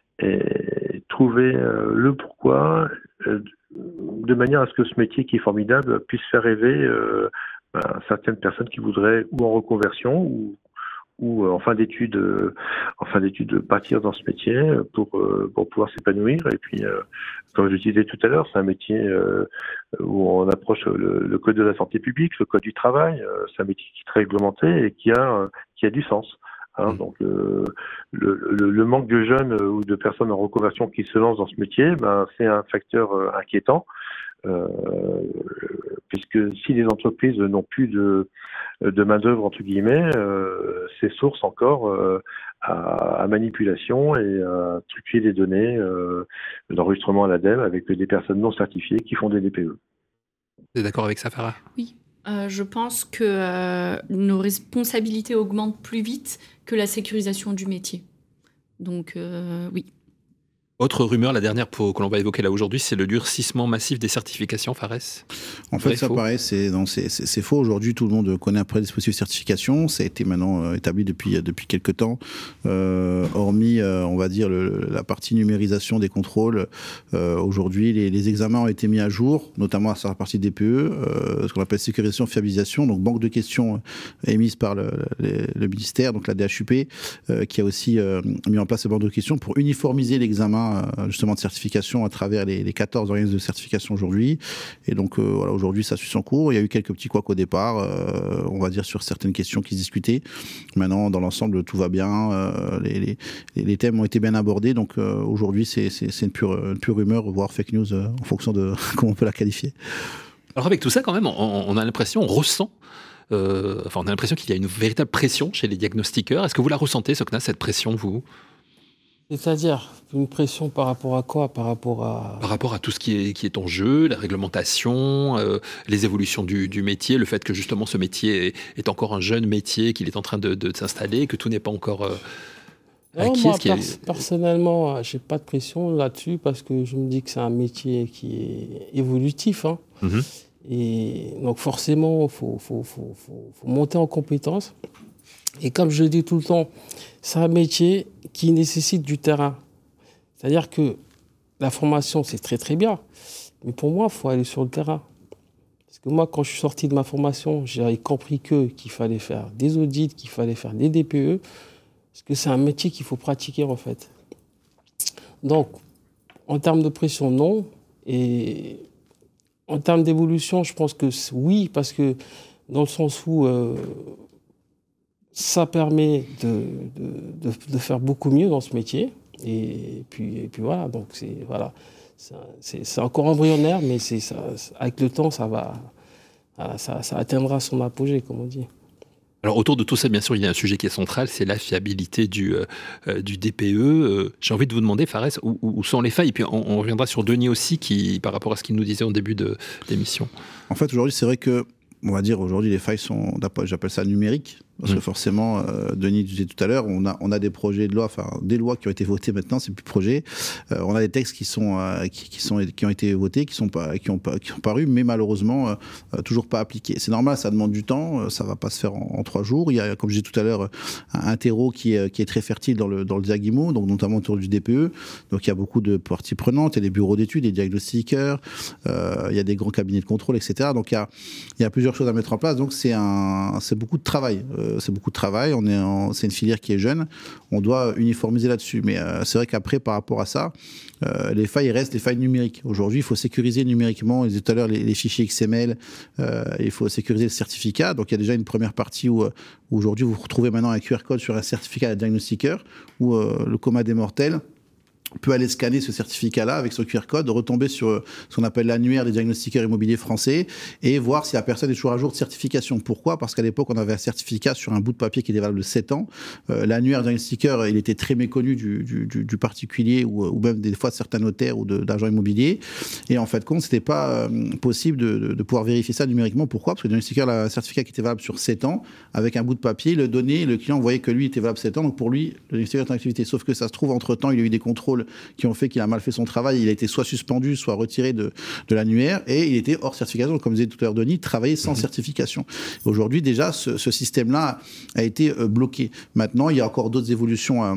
et trouver euh, le pourquoi, euh, de manière à ce que ce métier qui est formidable puisse faire rêver euh, ben, certaines personnes qui voudraient ou en reconversion ou ou en fin d'études, euh, en fin d'études partir dans ce métier pour euh, pour pouvoir s'épanouir. Et puis, euh, comme je le disais tout à l'heure, c'est un métier euh, où on approche le, le code de la santé publique, le code du travail. Euh, c'est un métier qui est très réglementé et qui a qui a du sens. Hein, mmh. Donc, euh, le, le, le manque de jeunes ou de personnes en reconversion qui se lancent dans ce métier, ben c'est un facteur euh, inquiétant. Euh, puisque si les entreprises n'ont plus de, de main-d'œuvre, entre guillemets, euh, c'est source encore euh, à, à manipulation et à truquer des données euh, d'enregistrement à l'A D E M avec des personnes non certifiées qui font des D P E. Vous êtes d'accord avec ça, Farah ? Oui. Euh, je pense que euh, nos responsabilités augmentent plus vite que la sécurisation du métier. Donc, euh, oui. Autre rumeur, la dernière pour, que l'on va évoquer là aujourd'hui, c'est le durcissement massif des certifications, Fares. En fait, ça paraît, c'est, non, c'est, c'est, c'est faux. Aujourd'hui, tout le monde connaît un dispositif de certification. Ça a été maintenant euh, établi depuis, depuis quelques temps. Euh, hormis, euh, on va dire, le, la partie numérisation des contrôles, euh, aujourd'hui, les, les examens ont été mis à jour, notamment sur la partie D P E, euh, ce qu'on appelle sécurisation, fiabilisation, donc banque de questions émises par le, le, le ministère, donc la D H U P, euh, qui a aussi euh, mis en place cette banque de questions pour uniformiser l'examen justement de certification à travers les, les quatorze organismes de certification aujourd'hui. Et donc euh, voilà, aujourd'hui ça suit son cours. Il y a eu quelques petits couacs au départ, euh, on va dire sur certaines questions qui se discutaient. Maintenant, dans l'ensemble, tout va bien. Euh, les, les, les thèmes ont été bien abordés. Donc euh, aujourd'hui, c'est, c'est, c'est une, pure, une pure rumeur, voire fake news, euh, en fonction de comment on peut la qualifier. Alors avec tout ça, quand même, on, on a l'impression, on ressent Euh, enfin, on a l'impression qu'il y a une véritable pression chez les diagnostiqueurs. Est-ce que vous la ressentez, Sokna, cette pression, vous ? C'est-à-dire une pression par rapport à quoi ? Par rapport à... Par rapport à tout ce qui est, qui est en jeu, la réglementation, euh, les évolutions du, du métier, le fait que justement ce métier est, est encore un jeune métier, qu'il est en train de, de, de s'installer, que tout n'est pas encore euh, acquis. Non, moi, qui est... pers- personnellement, je n'ai pas de pression là-dessus parce que je me dis que c'est un métier qui est évolutif. Hein. Mm-hmm. Et donc forcément, il faut, faut, faut, faut, faut monter en compétences. Et comme je le dis tout le temps, c'est un métier qui nécessite du terrain. C'est-à-dire que la formation, c'est très très bien, Mais pour moi, il faut aller sur le terrain. Parce que moi, quand je suis sorti de ma formation, j'ai compris que, qu'il fallait faire des audits, qu'il fallait faire des D P E, parce que c'est un métier qu'il faut pratiquer, en fait. Donc, en termes de pression, non. Et en termes d'évolution, je pense que oui, parce que dans le sens où euh, ça permet de, de, de, de faire beaucoup mieux dans ce métier. Et puis, et puis voilà, donc c'est, voilà, c'est, c'est encore embryonnaire, mais c'est, ça, avec le temps, ça, va, ça, ça atteindra son apogée, comme on dit. Alors autour de tout ça, bien sûr, il y a un sujet qui est central, c'est la fiabilité du, euh, du D P E. Euh, j'ai envie de vous demander, Fares, où, où sont les failles? Et puis on, on reviendra sur Denis aussi, qui, par rapport à ce qu'il nous disait au début de l'émission. En fait, aujourd'hui, c'est vrai que, on va dire, aujourd'hui, les failles sont, j'appelle ça numériques. Parce mmh. que forcément, euh, Denis disait tout à l'heure, on a, on a des projets de loi, enfin des lois qui ont été votées maintenant, c'est plus projet. Euh, on a des textes qui sont, euh, qui, qui sont, qui ont été votés, qui sont pas, qui ont pas, qui ont paru, mais malheureusement euh, toujours pas appliqués. C'est normal, ça demande du temps, ça va pas se faire en, en trois jours. Il y a, comme je disais tout à l'heure, un, un terreau qui est, qui est très fertile dans le, dans le Diagimo, donc notamment autour du D P E. Donc il y a beaucoup de parties prenantes, il y a des bureaux d'études, des diagnostiqueurs, euh, il y a des grands cabinets de contrôle, et cetera. Donc il y a, il y a plusieurs choses à mettre en place. Donc c'est un, c'est beaucoup de travail. Euh, c'est beaucoup de travail, on est en, c'est une filière qui est jeune, on doit uniformiser là-dessus. Mais euh, c'est vrai qu'après, par rapport à ça, euh, les failles restent les failles numériques. Aujourd'hui, il faut sécuriser numériquement, je disais tout à l'heure, les, les fichiers X M L, euh, il faut sécuriser le certificat. Donc il y a déjà une première partie où, où aujourd'hui, vous retrouvez maintenant un Q R code sur un certificat de diagnostiqueur, où euh, le coma des mortels peut aller scanner ce certificat-là avec son Q R code, retomber sur ce qu'on appelle l'annuaire des diagnostiqueurs immobiliers français et voir si la personne est toujours à jour de certification. Pourquoi ? Parce qu'à l'époque, on avait un certificat sur un bout de papier qui était valable de sept ans. Euh, l'annuaire diagnostiqueur, il était très méconnu du, du, du, du particulier ou, ou même des fois de certains notaires ou de, d'agents immobiliers. Et en fait, de compte, c'était pas euh, possible de, de, de pouvoir vérifier ça numériquement. Pourquoi ? Parce que le diagnostiqueur a un certificat qui était valable sur sept ans avec un bout de papier, le donnait, le client voyait que lui était valable sept ans, donc pour lui, le diagnostiqueur est en activité. Sauf que ça se trouve, entre-temps, il y a eu des contrôles qui ont fait qu'il a mal fait son travail, il a été soit suspendu, soit retiré de, de l'annuaire, et il était hors certification. Comme disait tout à l'heure Denis, travailler sans mmh. certification. Aujourd'hui, déjà, ce, ce système-là a été euh, bloqué. Maintenant, il y a encore d'autres évolutions à,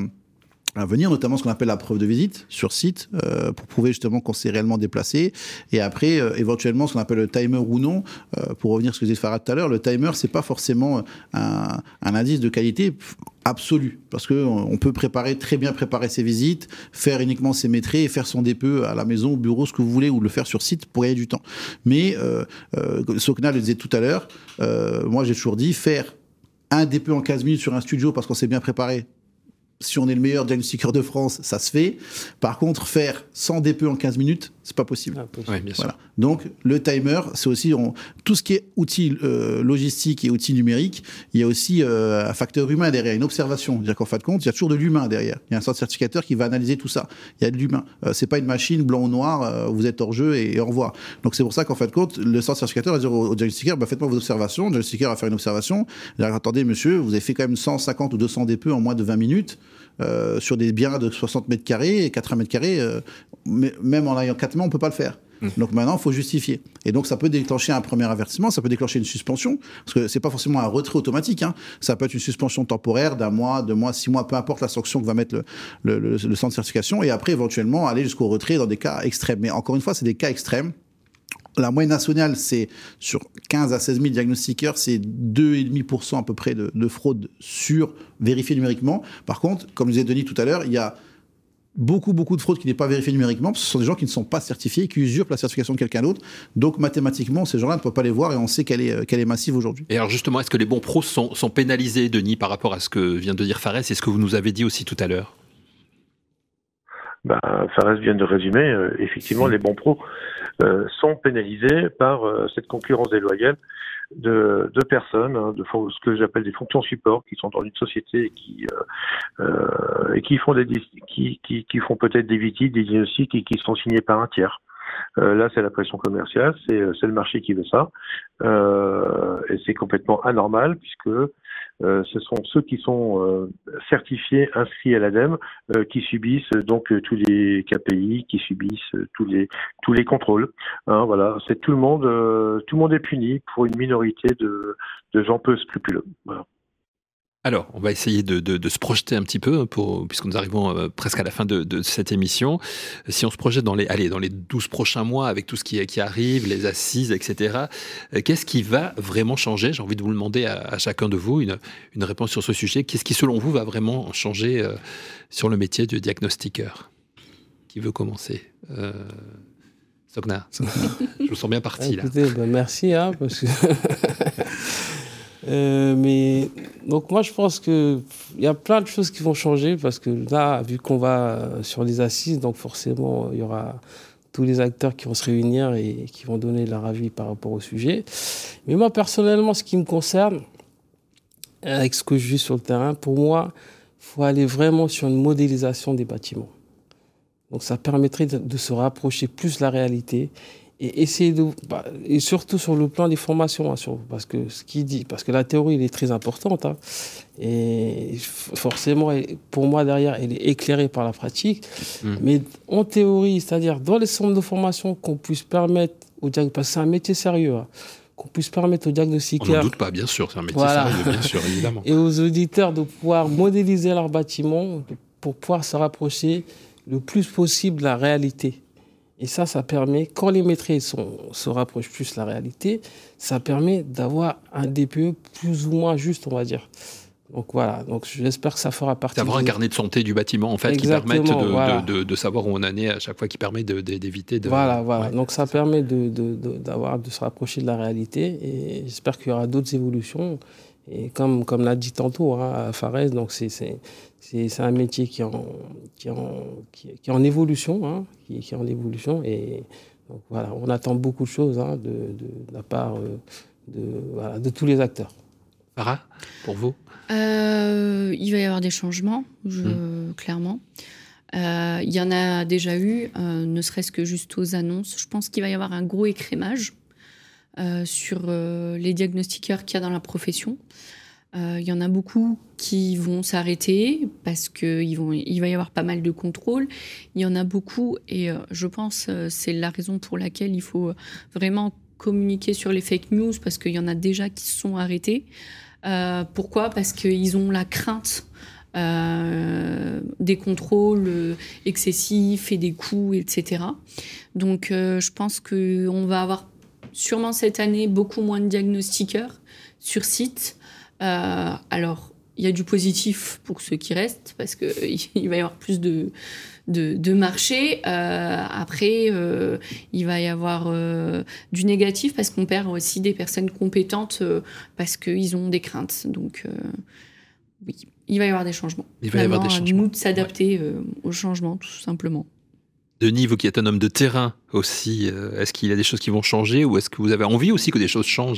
à venir, notamment ce qu'on appelle la preuve de visite sur site, euh, pour prouver justement qu'on s'est réellement déplacé. Et après, euh, éventuellement, ce qu'on appelle le timer ou non, euh, pour revenir à ce que disait Farad tout à l'heure, le timer, c'est pas forcément un, un indice de qualité absolu, parce que on peut préparer, très bien préparer ses visites, faire uniquement ses maîtrises et faire son D P E à la maison, au bureau, ce que vous voulez, ou le faire sur site pour gagner du temps. Mais, euh, euh, Sokna le disait tout à l'heure, euh, moi j'ai toujours dit, faire un D P E en quinze minutes sur un studio parce qu'on s'est bien préparé, si on est le meilleur diagnostiqueur de France, ça se fait. Par contre, faire cent D P E en quinze minutes, c'est pas possible. Ah, possible. Ouais, bien voilà. Sûr. Donc, le timer, c'est aussi on, tout ce qui est outils euh, logistiques et outils numériques. Il y a aussi euh, un facteur humain derrière, une observation. C'est-à-dire qu'en fin de compte, il y a toujours de l'humain derrière. Il y a un centre certificateur qui va analyser tout ça. Il y a de l'humain. Euh, c'est pas une machine blanc ou noir. Euh, vous êtes hors jeu et, et au revoir. Donc, c'est pour ça qu'en fin de compte, le centre certificateur va dire au, au diagnostiqueur, bah, faites-moi vos observations. Le diagnostiqueur va faire une observation. Dire, attendez, monsieur, vous avez fait quand même cent cinquante ou deux cents D P E en moins de vingt minutes. Euh, sur des biens de soixante mètres carrés et quatre-vingts mètres carrés, euh, même en ayant quatre mains, on ne peut pas le faire. Mmh. Donc maintenant, il faut justifier. Et donc, ça peut déclencher un premier avertissement, ça peut déclencher une suspension, parce que ce n'est pas forcément un retrait automatique. Hein. Ça peut être une suspension temporaire d'un mois, deux mois, six mois, peu importe la sanction que va mettre le, le, le, le centre de certification, et après, éventuellement, aller jusqu'au retrait dans des cas extrêmes. Mais encore une fois, c'est des cas extrêmes. La moyenne nationale, c'est sur quinze à seize mille diagnostiqueurs, c'est deux virgule cinq pour cent à peu près de, de fraude sur vérifiée numériquement. Par contre, comme disait Denis tout à l'heure, il y a beaucoup, beaucoup de fraude qui n'est pas vérifiée numériquement, parce que ce sont des gens qui ne sont pas certifiés, qui usurpent la certification de quelqu'un d'autre. Donc, mathématiquement, ces gens-là ne peuvent pas les voir et on sait qu'elle est, qu'elle est massive aujourd'hui. Et alors, justement, est-ce que les bons pros sont, sont pénalisés, Denis, par rapport à ce que vient de dire Fares et ce que vous nous avez dit aussi tout à l'heure ? Ben, Fares vient de résumer. Euh, effectivement, mmh. les bons pros euh, sont pénalisés par euh, cette concurrence déloyale de, de personnes, hein, de ce que j'appelle des fonctions support, qui sont dans une société et qui euh, euh, et qui font des qui qui, qui font peut-être des visites, des diagnostics et qui sont signés par un tiers. Euh, là, c'est la pression commerciale, c'est c'est le marché qui veut ça, euh, et c'est complètement anormal puisque euh, ce sont ceux qui sont euh, certifiés, inscrits à l'ADEME, euh, qui subissent donc euh, tous les K P I, qui subissent euh, tous les tous les contrôles. Hein, voilà, c'est tout le monde, euh, tout le monde est puni pour une minorité de de gens peu scrupuleux. Voilà. Alors, on va essayer de, de, de se projeter un petit peu, pour, puisque nous arrivons euh, presque à la fin de, de cette émission. Si on se projette dans les, allez, dans les douze prochains mois, avec tout ce qui, qui arrive, les assises, et cetera, euh, qu'est-ce qui va vraiment changer ? J'ai envie de vous demander à, à chacun de vous une, une réponse sur ce sujet. Qu'est-ce qui, selon vous, va vraiment changer euh, sur le métier de diagnostiqueur ? Qui veut commencer ? euh, Sogna, je vous sens bien parti, là. Écoutez, ben merci, hein, parce que... Euh, mais donc moi je pense que il y a plein de choses qui vont changer parce que là vu qu'on va sur les assises, donc forcément il y aura tous les acteurs qui vont se réunir et qui vont donner leur avis par rapport au sujet. Mais moi personnellement, ce qui me concerne, avec ce que je vis sur le terrain, pour moi, il faut aller vraiment sur une modélisation des bâtiments. Donc ça permettrait de, de se rapprocher plus de la réalité. Et essayer de, bah, et surtout sur le plan des formations, hein, sur, parce que ce qu'il dit, parce que la théorie elle est très importante, hein, et forcément pour moi derrière elle est éclairée par la pratique, mmh. mais en théorie, c'est-à-dire dans les centres de formation qu'on puisse permettre au diagnostic, parce que c'est un métier sérieux, hein, qu'on puisse permettre aux diagnostiqueurs, on n'en doute pas, bien sûr, c'est un métier voilà. sérieux, bien sûr, évidemment, et aux auditeurs de pouvoir modéliser leur bâtiment pour pouvoir se rapprocher le plus possible de la réalité. Et ça, ça permet, quand les maîtrises sont, se rapprochent plus de la réalité, ça permet d'avoir un D P E plus ou moins juste, on va dire. Donc voilà, donc j'espère que ça fera partie... D'avoir de... un carnet de santé du bâtiment, en fait, Exactement, qui permette de, voilà. de, de, de savoir où on en est à chaque fois, qui permet de, de, d'éviter de... Voilà, voilà. Ouais, donc ça permet de, de, de, d'avoir, de se rapprocher de la réalité et j'espère qu'il y aura d'autres évolutions. Et comme, comme l'a dit tantôt, hein, Fares, donc c'est, c'est, c'est, c'est un métier qui est en, qui est en, qui est, qui est en évolution, hein, qui, qui est en évolution. Et donc voilà, on attend beaucoup de choses hein, de, de, de la part de, voilà, de tous les acteurs. Farah, pour vous euh, Il va y avoir des changements, je, mmh. clairement. Euh, il y en a déjà eu, euh, ne serait-ce que juste aux annonces. Je pense qu'il va y avoir un gros écrémage. Euh, sur euh, les diagnostiqueurs qu'il y a dans la profession. Euh, il y en a beaucoup qui vont s'arrêter parce qu'il il va y avoir pas mal de contrôles. Il y en a beaucoup, et euh, je pense que euh, c'est la raison pour laquelle il faut vraiment communiquer sur les fake news, parce qu'il y en a déjà qui se sont arrêtés. Euh, pourquoi ? Parce qu'ils ont la crainte euh, des contrôles excessifs et des coûts, et cetera. Donc euh, je pense qu'on va avoir sûrement cette année beaucoup moins de diagnostiqueurs sur site. Euh, alors, il y a du positif pour ceux qui restent, parce qu'il va y avoir plus de, de, de marché. Euh, après, euh, il va y avoir euh, du négatif, parce qu'on perd aussi des personnes compétentes, euh, parce qu'ils ont des craintes. Donc, euh, oui, il va y avoir des changements. Il va y avoir des changements. À nous de s'adapter ouais. euh, aux changements, tout simplement. Denis, vous qui êtes un homme de terrain aussi, euh, est-ce qu'il y a des choses qui vont changer, ou est-ce que vous avez envie aussi que des choses changent ?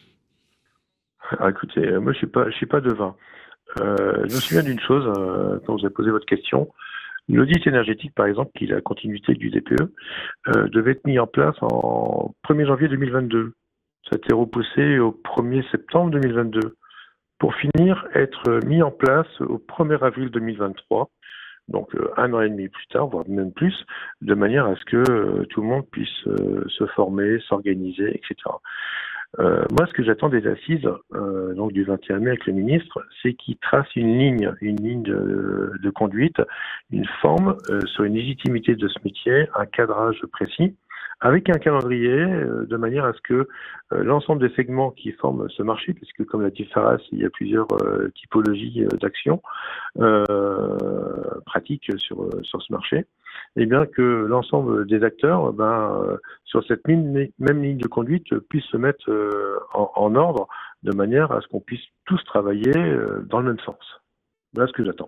Ah, écoutez, moi je suis pas, je suis pas devin. Euh, je me souviens d'une chose euh, quand vous avez posé votre question. L'audit énergétique, par exemple, qui est la continuité du D P E, euh, devait être mis en place en premier janvier deux mille vingt-deux. Ça a été repoussé au premier septembre deux mille vingt-deux, pour finir être mis en place au premier avril deux mille vingt-trois. Donc euh, un an et demi plus tard, voire même plus, de manière à ce que euh, tout le monde puisse euh, se former, s'organiser, et cetera. Euh, moi, ce que j'attends des assises, euh, donc du vingt et un mai avec le ministre, c'est qu'il trace une ligne, une ligne de, de conduite, une forme euh, sur une légitimité de ce métier, un cadrage précis, avec un calendrier, euh, de manière à ce que euh, l'ensemble des segments qui forment ce marché, puisque comme l'a dit Faras, il y a plusieurs euh, typologies euh, d'actions euh, pratiques sur, sur ce marché, et bien que l'ensemble des acteurs, ben, euh, sur cette ligne, même ligne de conduite, puissent se mettre euh, en, en ordre, de manière à ce qu'on puisse tous travailler euh, dans le même sens. Voilà ce que j'attends.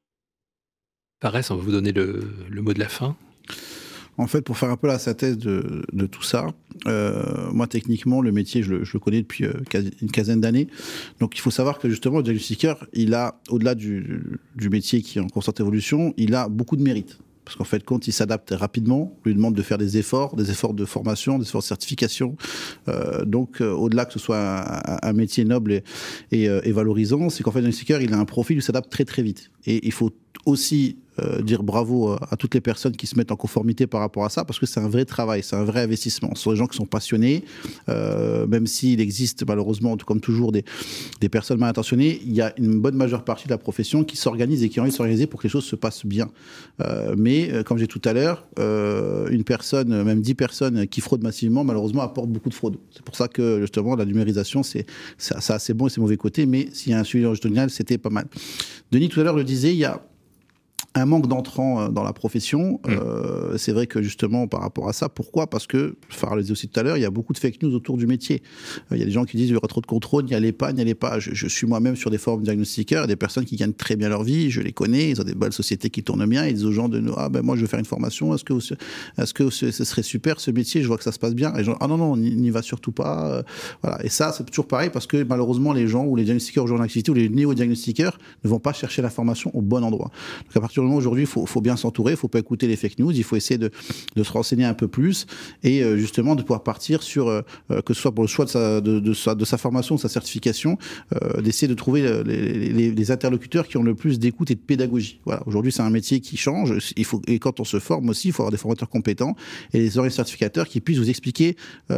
Fares, on va vous donner le, le mot de la fin. En fait, pour faire un peu la synthèse de, de tout ça, euh, moi, techniquement, le métier, je le, je le connais depuis euh, une quinzaine d'années. Donc, il faut savoir que, justement, le diagnostiqueur, il a, au-delà du, du métier qui est en constante évolution, il a beaucoup de mérite. Parce qu'en fait, quand il s'adapte rapidement, on lui demande de faire des efforts, des efforts de formation, des efforts de certification. Euh, donc, euh, au-delà que ce soit un, un métier noble et, et, euh, et valorisant, c'est qu'en fait, le diagnostiqueur, il a un profil où il s'adapte très, très vite. Et il faut aussi euh, dire bravo à toutes les personnes qui se mettent en conformité par rapport à ça, parce que c'est un vrai travail, c'est un vrai investissement. Ce sont des gens qui sont passionnés, euh, même s'il existe malheureusement, comme toujours, des, des personnes mal intentionnées, il y a une bonne majeure partie de la profession qui s'organise et qui a envie de s'organiser pour que les choses se passent bien. Euh, mais, euh, comme j'ai dit tout à l'heure, euh, une personne, même dix personnes qui fraudent massivement, malheureusement, apportent beaucoup de fraude. C'est pour ça que, justement, la numérisation, c'est, c'est, c'est assez bon et c'est mauvais côté, mais s'il y a un suivi longitudinal, c'était pas mal. Denis, tout à l'heure, le disait, il y a un manque d'entrants dans la profession. Mmh. Euh, c'est vrai que justement, par rapport à ça, pourquoi ? Parce que, Farah le disait aussi tout à l'heure, il y a beaucoup de fake news autour du métier. Euh, il y a des gens qui disent qu'il y aura trop de contrôle, n'y allez pas, n'y allez pas. Je, je suis moi-même sur des forums diagnostiqueurs, des personnes qui gagnent très bien leur vie, je les connais, ils ont des belles sociétés qui tournent bien, ils disent aux gens de ah ben moi je veux faire une formation, est-ce que, est-ce que ce, ce serait super ce métier, je vois que ça se passe bien. Et les gens, ah non, non, on n'y va surtout pas. Euh, voilà. Et ça, c'est toujours pareil parce que malheureusement, les gens ou les diagnostiqueurs aujourd'hui en activité ou les néo-diagnostiqueurs ne vont pas chercher l'information au bon endroit. Donc à partir du moment où aujourd'hui, il faut, faut bien s'entourer, il ne faut pas écouter les fake news, il faut essayer de, de se renseigner un peu plus et euh, justement de pouvoir partir sur, euh, que ce soit pour le choix de sa, de, de sa, de sa formation, de sa certification, euh, d'essayer de trouver les, les, les interlocuteurs qui ont le plus d'écoute et de pédagogie. Voilà. Aujourd'hui, c'est un métier qui change, il faut, et quand on se forme aussi, il faut avoir des formateurs compétents et des organismes certificateurs qui puissent vous expliquer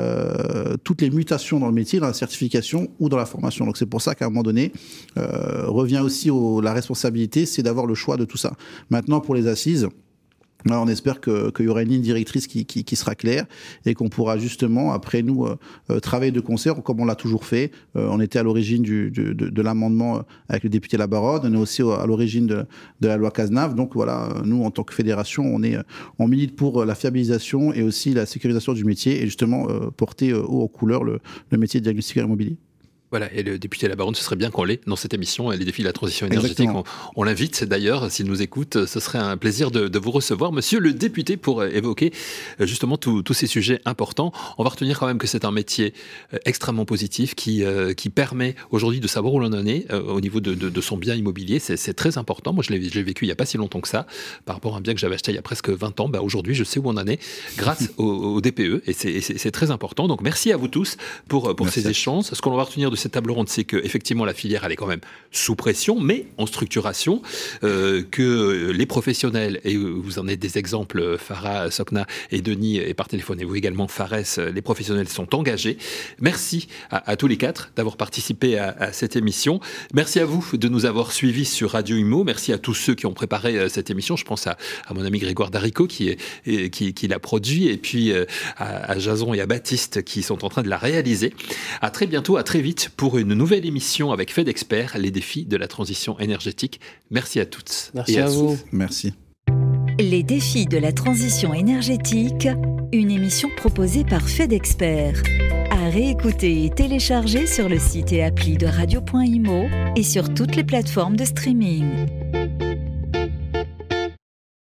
euh, toutes les mutations dans le métier, dans la certification ou dans la formation. Donc c'est pour ça qu'à un moment donné, euh, revient aussi au, la responsabilité, c'est d'avoir le choix de tout ça. Maintenant, pour les assises, alors on espère que, qu'il y aura une ligne directrice qui, qui, qui sera claire et qu'on pourra justement, après nous, euh, travailler de concert comme on l'a toujours fait. Euh, on était à l'origine du, du, de, de l'amendement avec le député Labaronne, on est aussi à l'origine de, de la loi Cazenave. Donc voilà, nous, en tant que fédération, on, est, on milite pour la fiabilisation et aussi la sécurisation du métier et justement euh, porter haut en couleur le, le métier de diagnostiqueur immobilier. Voilà, et le député Labaronne, ce serait bien qu'on l'ait dans cette émission, les défis de la transition énergétique. On, on l'invite d'ailleurs, s'il nous écoute, ce serait un plaisir de, de vous recevoir, monsieur le député, pour évoquer justement tous ces sujets importants. On va retenir quand même que c'est un métier extrêmement positif qui, euh, qui permet aujourd'hui de savoir où l'on en est euh, au niveau de, de, de son bien immobilier. C'est, c'est très important. Moi, je l'ai, je l'ai vécu il n'y a pas si longtemps que ça, par rapport à un bien que j'avais acheté il y a presque vingt ans. Bah, aujourd'hui, je sais où on en est grâce au, au D P E et c'est, c'est, c'est très important. Donc, merci à vous tous pour, pour ces échanges. Ce qu'on va retenir de cette table ronde, c'est que effectivement la filière elle est quand même sous pression, mais en structuration, euh, que les professionnels, et vous en êtes des exemples, Farah, Sokna et Denis, et par téléphone, et vous également, Fares, les professionnels sont engagés. Merci à, à tous les quatre d'avoir participé à, à cette émission. Merci à vous de nous avoir suivis sur Radio Imo. Merci à tous ceux qui ont préparé cette émission. Je pense à, à mon ami Grégoire Daricot qui, est, qui, qui l'a produit, et puis à, à Jason et à Baptiste qui sont en train de la réaliser. À très bientôt, à très vite pour une nouvelle émission avec FedExpert, les défis de la transition énergétique. Merci à toutes. Merci et à, à vous. Merci. Les défis de la transition énergétique, une émission proposée par FedExpert. À réécouter et télécharger sur le site et appli de radio point imo et sur toutes les plateformes de streaming.